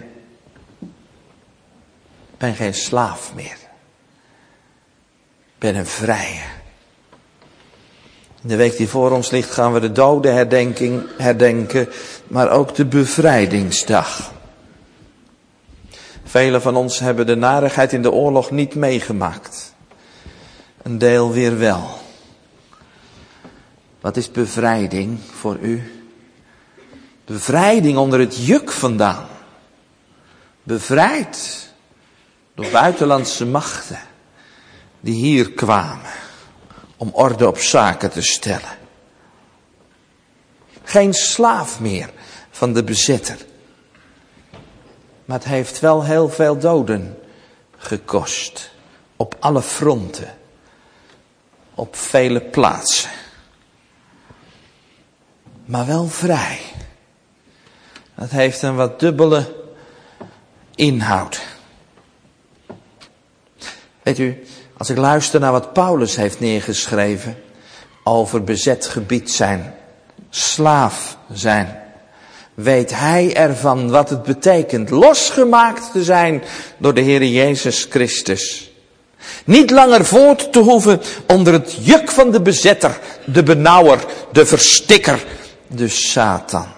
Ik ben geen slaaf meer. Ik ben een vrije. In de week die voor ons ligt gaan we de dodenherdenking herdenken, maar ook de bevrijdingsdag. Velen van ons hebben de narigheid in de oorlog niet meegemaakt. Een deel weer wel. Wat is bevrijding voor u? Bevrijding onder het juk vandaan. Bevrijd door buitenlandse machten die hier kwamen om orde op zaken te stellen. Geen slaaf meer van de bezetter. Maar het heeft wel heel veel doden gekost. Op alle fronten. Op vele plaatsen. Maar wel vrij. Dat heeft een wat dubbele inhoud. Weet u, als ik luister naar wat Paulus heeft neergeschreven over bezet gebied zijn, slaaf zijn, weet hij ervan wat het betekent losgemaakt te zijn door de Heer Jezus Christus. Niet langer voort te hoeven onder het juk van de bezetter, de benauwer, de verstikker, de Satan.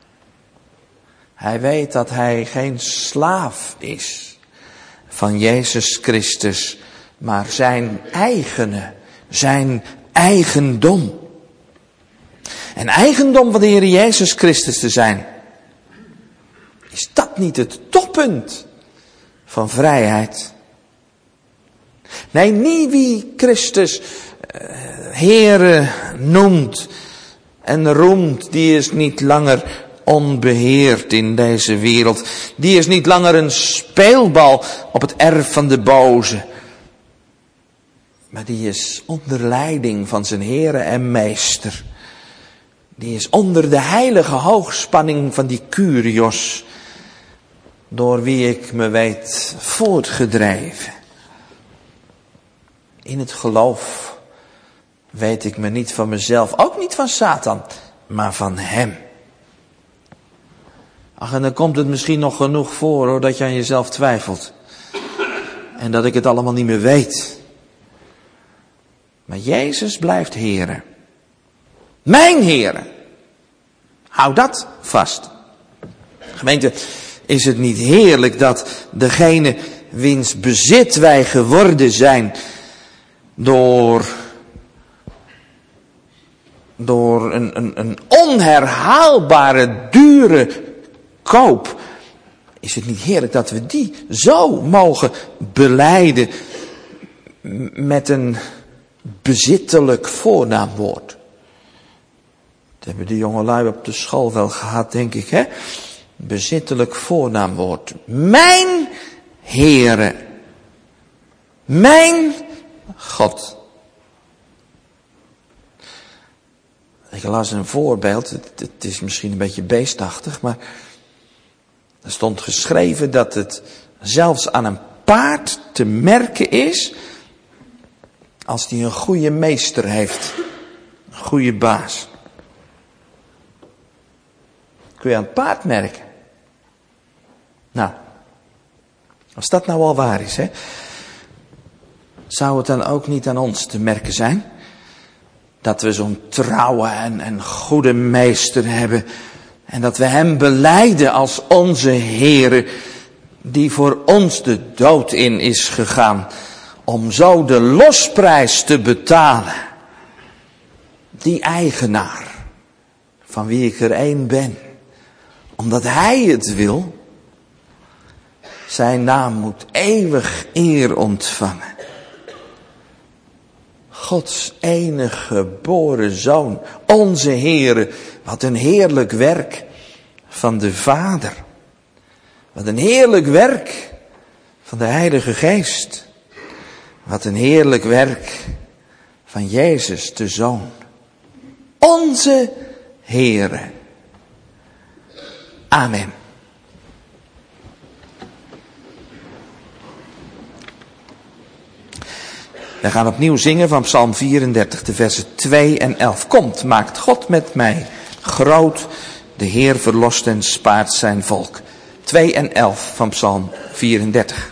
Hij weet dat hij geen slaaf is van Jezus Christus, maar zijn eigene, zijn eigendom. En eigendom van de Heer Jezus Christus te zijn, is dat niet het toppunt van vrijheid? Nee, niet wie Christus uh, Heere noemt en roemt, die is niet langer onbeheerd in deze wereld. Die is niet langer een speelbal op het erf van de boze. Maar die is onder leiding van zijn Heere en Meester. Die is onder de heilige hoogspanning van die Kyrios, door wie ik me weet voortgedreven. In het geloof weet ik me niet van mezelf, ook niet van Satan, maar van hem. Ach, en dan komt het misschien nog genoeg voor, hoor, dat je aan jezelf twijfelt. En dat ik het allemaal niet meer weet. Maar Jezus blijft Heere. Mijn Heere. Hou dat vast. Gemeente, is het niet heerlijk dat degene wiens bezit wij geworden zijn door, door een, een, een onherhaalbare, dure koop. Is het niet heerlijk dat we die zo mogen belijden met een bezittelijk voornaamwoord? Dat hebben de jongelui op de school wel gehad, denk ik, hè? Bezittelijk voornaamwoord. Mijn Heere. Mijn God. Ik las een voorbeeld, het, het is misschien een beetje beestachtig, maar er stond geschreven dat het zelfs aan een paard te merken is als die een goede meester heeft, een goede baas. Kun je aan het paard merken. Nou, als dat nou al waar is, hè, zou het dan ook niet aan ons te merken zijn dat we zo'n trouwe en, en goede meester hebben en dat we hem belijden als onze Heere, die voor ons de dood in is gegaan om zo de losprijs te betalen. Die eigenaar van wie ik er één ben, omdat hij het wil, zijn naam moet eeuwig eer ontvangen. Gods enige geboren Zoon, onze Heere, wat een heerlijk werk van de Vader. Wat een heerlijk werk van de Heilige Geest. Wat een heerlijk werk van Jezus, de Zoon. Onze Heere. Amen. We gaan opnieuw zingen van Psalm vierendertig, de versen twee en elf. Komt, maakt God met mij groot, de Heer verlost en spaart zijn volk. twee en elf van Psalm vierendertig.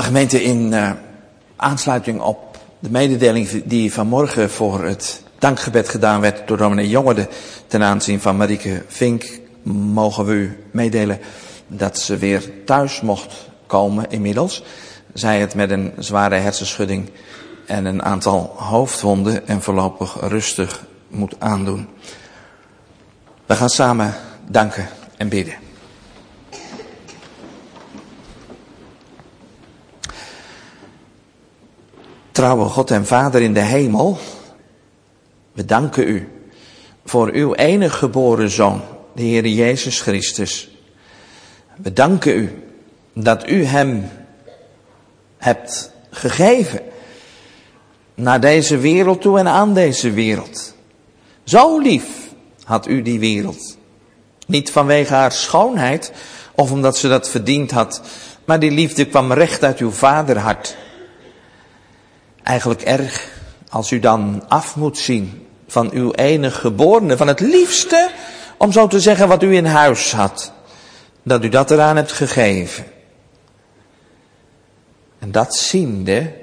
Gemeente, in uh, aansluiting op de mededeling die vanmorgen voor het dankgebed gedaan werd door dominee Jongerde ten aanzien van Marieke Vink, mogen we u meedelen dat ze weer thuis mocht komen inmiddels. Zij het met een zware hersenschudding en een aantal hoofdwonden en voorlopig rustig moet aandoen. We gaan samen danken en bidden. Trouwe God en Vader in de hemel, we danken u voor uw enige geboren Zoon, de Heer Jezus Christus. We danken u dat u hem hebt gegeven naar deze wereld toe en aan deze wereld. Zo lief had u die wereld. Niet vanwege haar schoonheid of omdat ze dat verdiend had, maar die liefde kwam recht uit uw vaderhart. Eigenlijk erg als u dan af moet zien van uw enige geborene, van het liefste, om zo te zeggen, wat u in huis had. Dat u dat eraan hebt gegeven. En dat ziende,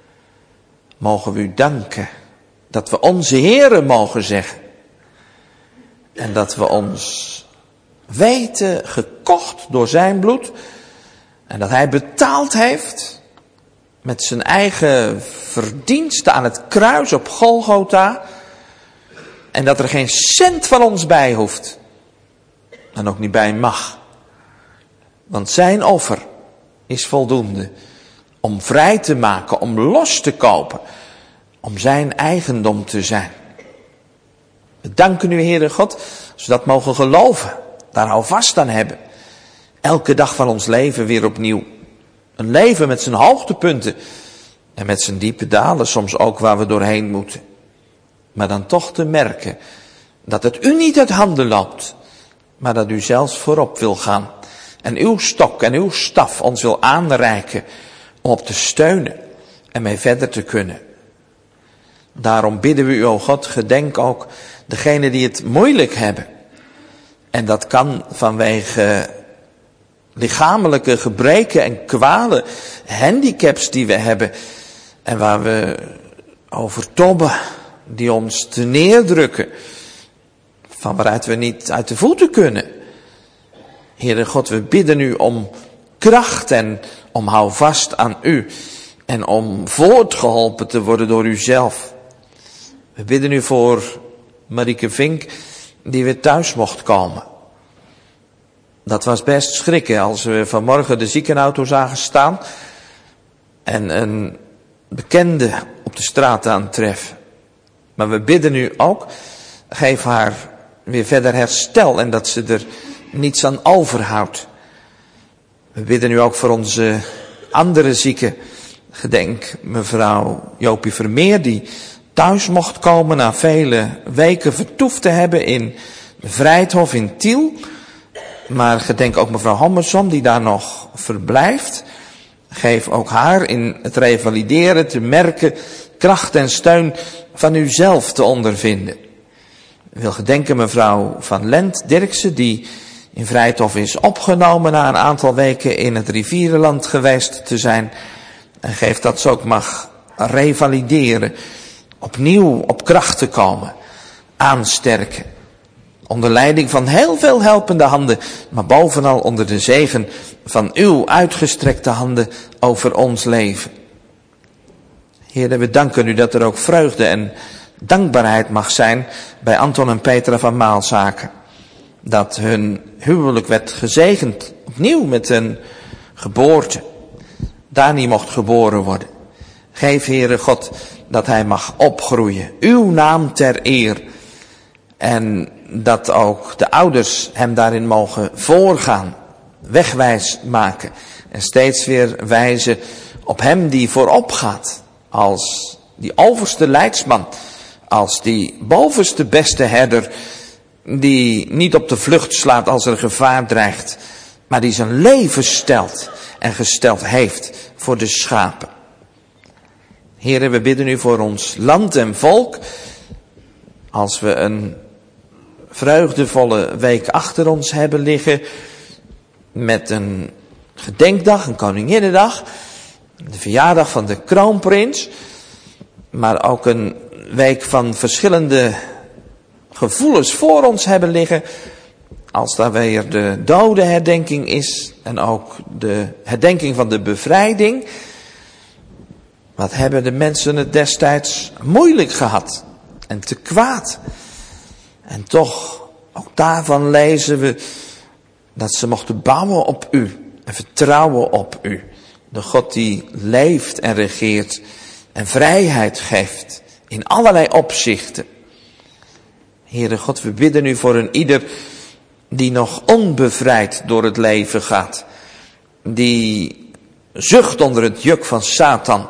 mogen we u danken dat we onze Heere mogen zeggen. En dat we ons weten gekocht door zijn bloed. En dat hij betaald heeft met zijn eigen verdiensten aan het kruis op Golgotha. En dat er geen cent van ons bij hoeft. En ook niet bij mag. Want zijn offer is voldoende om vrij te maken, om los te kopen, om zijn eigendom te zijn. We danken u, Heere God, als we dat mogen geloven, daar hou vast aan hebben. Elke dag van ons leven weer opnieuw. Een leven met zijn hoogtepunten en met zijn diepe dalen, soms ook waar we doorheen moeten. Maar dan toch te merken dat het u niet uit handen loopt, maar dat u zelfs voorop wil gaan. En uw stok en uw staf ons wil aanreiken om op te steunen en mee verder te kunnen. Daarom bidden we u, o God, gedenk ook degenen die het moeilijk hebben. En dat kan vanwege lichamelijke gebreken en kwalen, handicaps die we hebben. En waar we over tobben, die ons te neerdrukken. Van waaruit we niet uit de voeten kunnen. Heere God, we bidden u om kracht en om houvast aan u. En om voortgeholpen te worden door uzelf. We bidden u voor Marieke Vink, die weer thuis mocht komen. Dat was best schrikken als we vanmorgen de ziekenauto zagen staan. En een bekende op de straat aantreffen. Maar we bidden u ook, geef haar weer verder herstel en dat ze er niets aan overhoudt. We bidden u ook voor onze andere zieken. Gedenk mevrouw Jopie Vermeer, die thuis mocht komen na vele weken vertoefd te hebben in Vrijthof in Tiel. Maar gedenk ook mevrouw Hommerson, die daar nog verblijft. Geef ook haar in het revalideren te merken kracht en steun van uzelf te ondervinden. Ik wil gedenken mevrouw Van Lent Dirksen, die in Vrijthof is opgenomen na een aantal weken in het rivierenland geweest te zijn. En geef dat ze ook mag revalideren, opnieuw op kracht te komen, aansterken. Onder leiding van heel veel helpende handen, maar bovenal onder de zegen van uw uitgestrekte handen over ons leven. Heer, we danken u dat er ook vreugde en dankbaarheid mag zijn bij Anton en Petra van Maalzaken. Dat hun huwelijk werd gezegend, opnieuw met een geboorte. Dani mocht geboren worden. Geef, Heere God, dat hij mag opgroeien, uw naam ter eer. En dat ook de ouders hem daarin mogen voorgaan, wegwijs maken. En steeds weer wijzen op hem die voorop gaat. Als die overste leidsman, als die bovenste beste herder. Die niet op de vlucht slaat als er gevaar dreigt. Maar die zijn leven stelt en gesteld heeft voor de schapen. Heere, we bidden u voor ons land en volk. Als we een vreugdevolle week achter ons hebben liggen. Met een gedenkdag, een Koninginnedag. De verjaardag van de kroonprins, maar ook een week van verschillende gevoelens voor ons hebben liggen. Als daar weer de dodenherdenking is en ook de herdenking van de bevrijding. Wat hebben de mensen het destijds moeilijk gehad en te kwaad. En toch, ook daarvan lezen we dat ze mochten bouwen op u en vertrouwen op u. De God die leeft en regeert en vrijheid geeft in allerlei opzichten. Heere God, we bidden u voor een ieder die nog onbevrijd door het leven gaat. Die zucht onder het juk van Satan.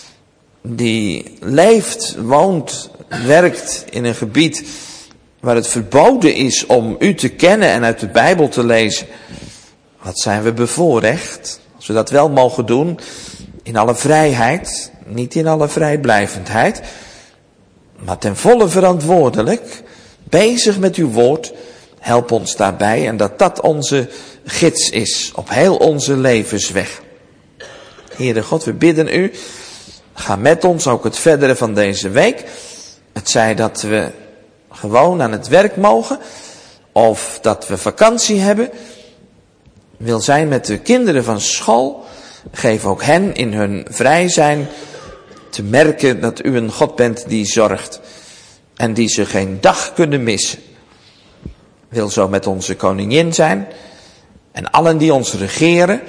Die leeft, woont, werkt in een gebied waar het verboden is om u te kennen en uit de Bijbel te lezen. Wat zijn we bevoorrecht als we dat wel mogen doen in alle vrijheid, niet in alle vrijblijvendheid, maar ten volle verantwoordelijk, bezig met uw woord. Help ons daarbij en dat dat onze gids is op heel onze levensweg. Heere God, we bidden u, ga met ons ook het verdere van deze week. Het zij dat we gewoon aan het werk mogen of dat we vakantie hebben. Wil zijn met de kinderen van school. Geef ook hen in hun vrij zijn te merken dat u een God bent die zorgt. En die ze geen dag kunnen missen. Wil zo met onze koningin zijn. En allen die ons regeren.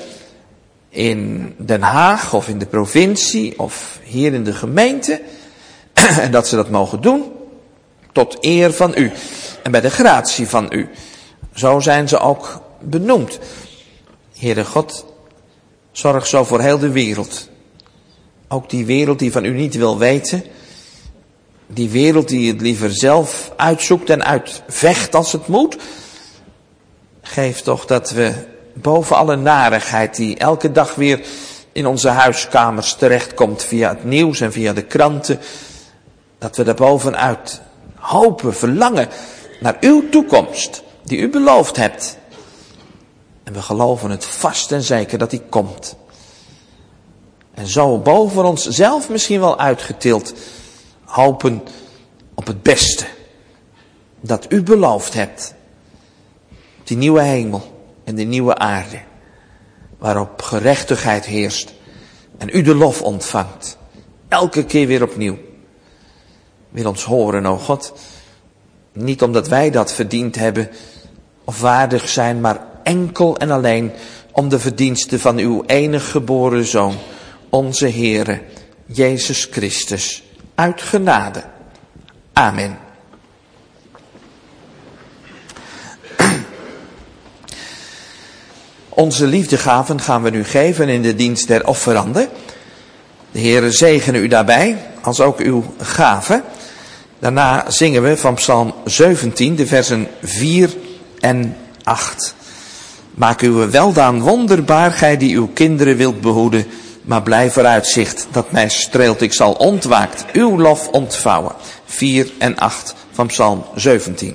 In Den Haag of in de provincie of hier in de gemeente. En dat ze dat mogen doen. Tot eer van u. En bij de gratie van u. Zo zijn ze ook benoemd. Heere God, zorg zo voor heel de wereld. Ook die wereld die van u niet wil weten. Die wereld die het liever zelf uitzoekt en uitvecht als het moet. Geef toch dat we boven alle narigheid die elke dag weer in onze huiskamers terechtkomt via het nieuws en via de kranten. Dat we daar bovenuit hopen, verlangen naar uw toekomst die u beloofd hebt. En we geloven het vast en zeker dat die komt. En zo boven ons zelf misschien wel uitgetild hopen op het beste. Dat u beloofd hebt. Die nieuwe hemel en die nieuwe aarde. Waarop gerechtigheid heerst. En u de lof ontvangt. Elke keer weer opnieuw. Wil ons horen, o God. Niet omdat wij dat verdiend hebben of waardig zijn, maar enkel en alleen om de verdiensten van uw enig geboren Zoon, onze Heere, Jezus Christus, uit genade. Amen. Onze liefdegaven gaan we nu geven in de dienst der offeranden. De Heere zegene u daarbij, als ook uw gaven. Daarna zingen we van Psalm zeventien, de versen vier en acht. Maak uw weldaan wonderbaar, gij die uw kinderen wilt behoeden. Maar blijf vooruitzicht, dat mij streelt, ik zal ontwaakt uw lof ontvouwen. vier en acht van Psalm zeventien.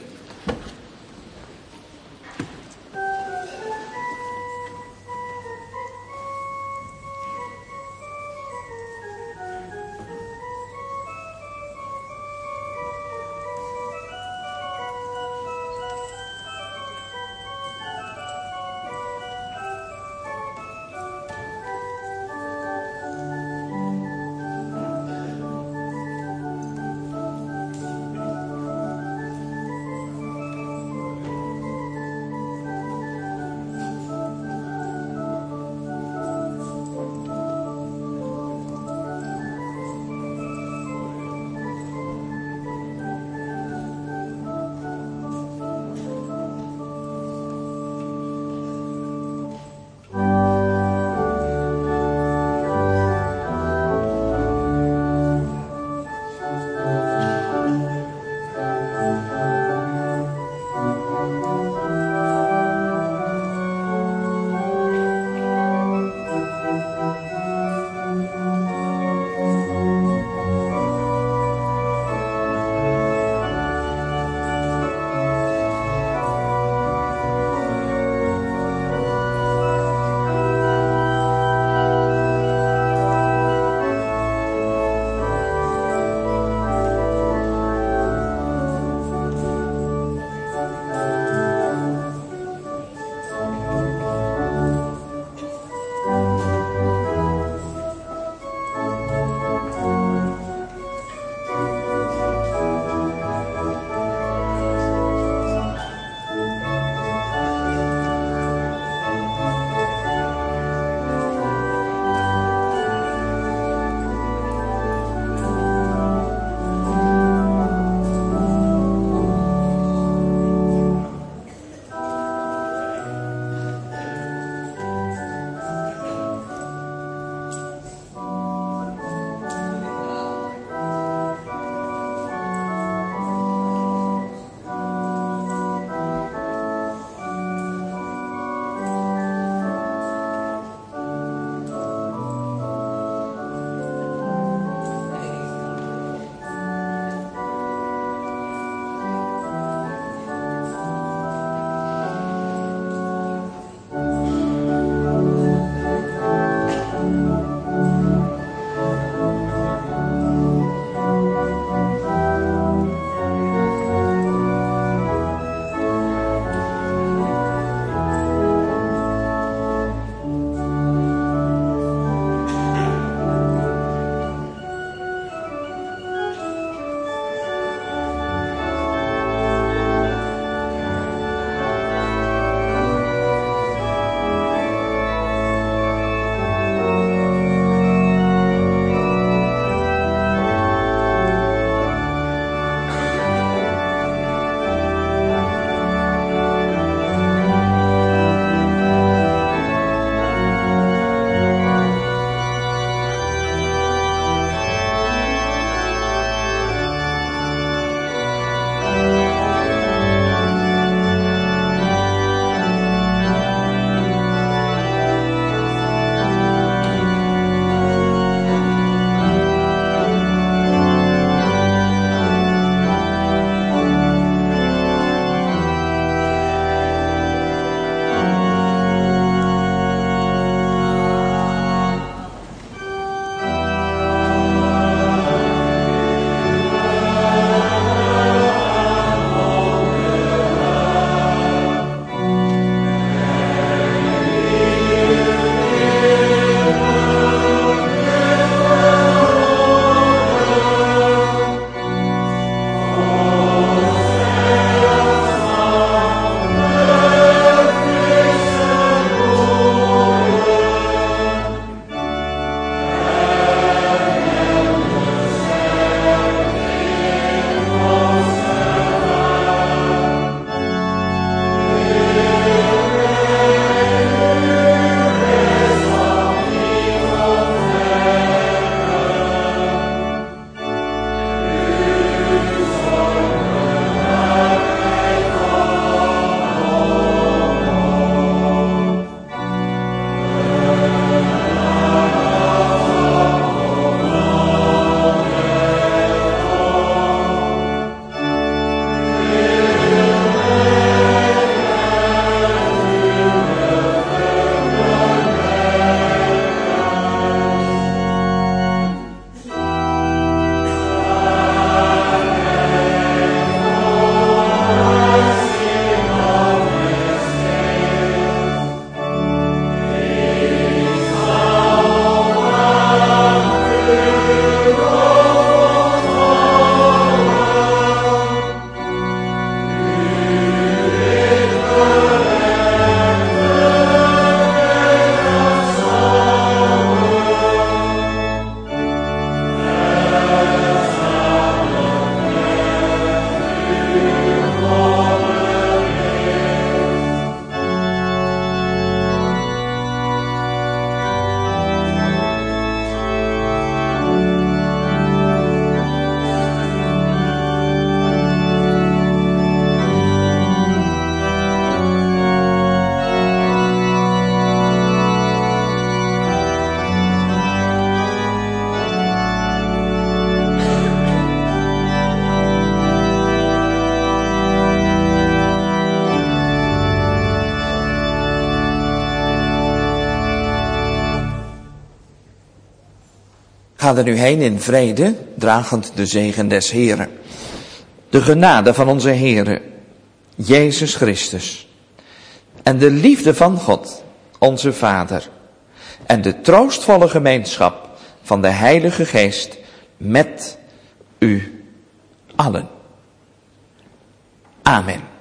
Ga er nu heen in vrede, dragend de zegen des Heren. De genade van onze Heere, Jezus Christus, en de liefde van God, onze Vader, en de troostvolle gemeenschap van de Heilige Geest met u allen. Amen.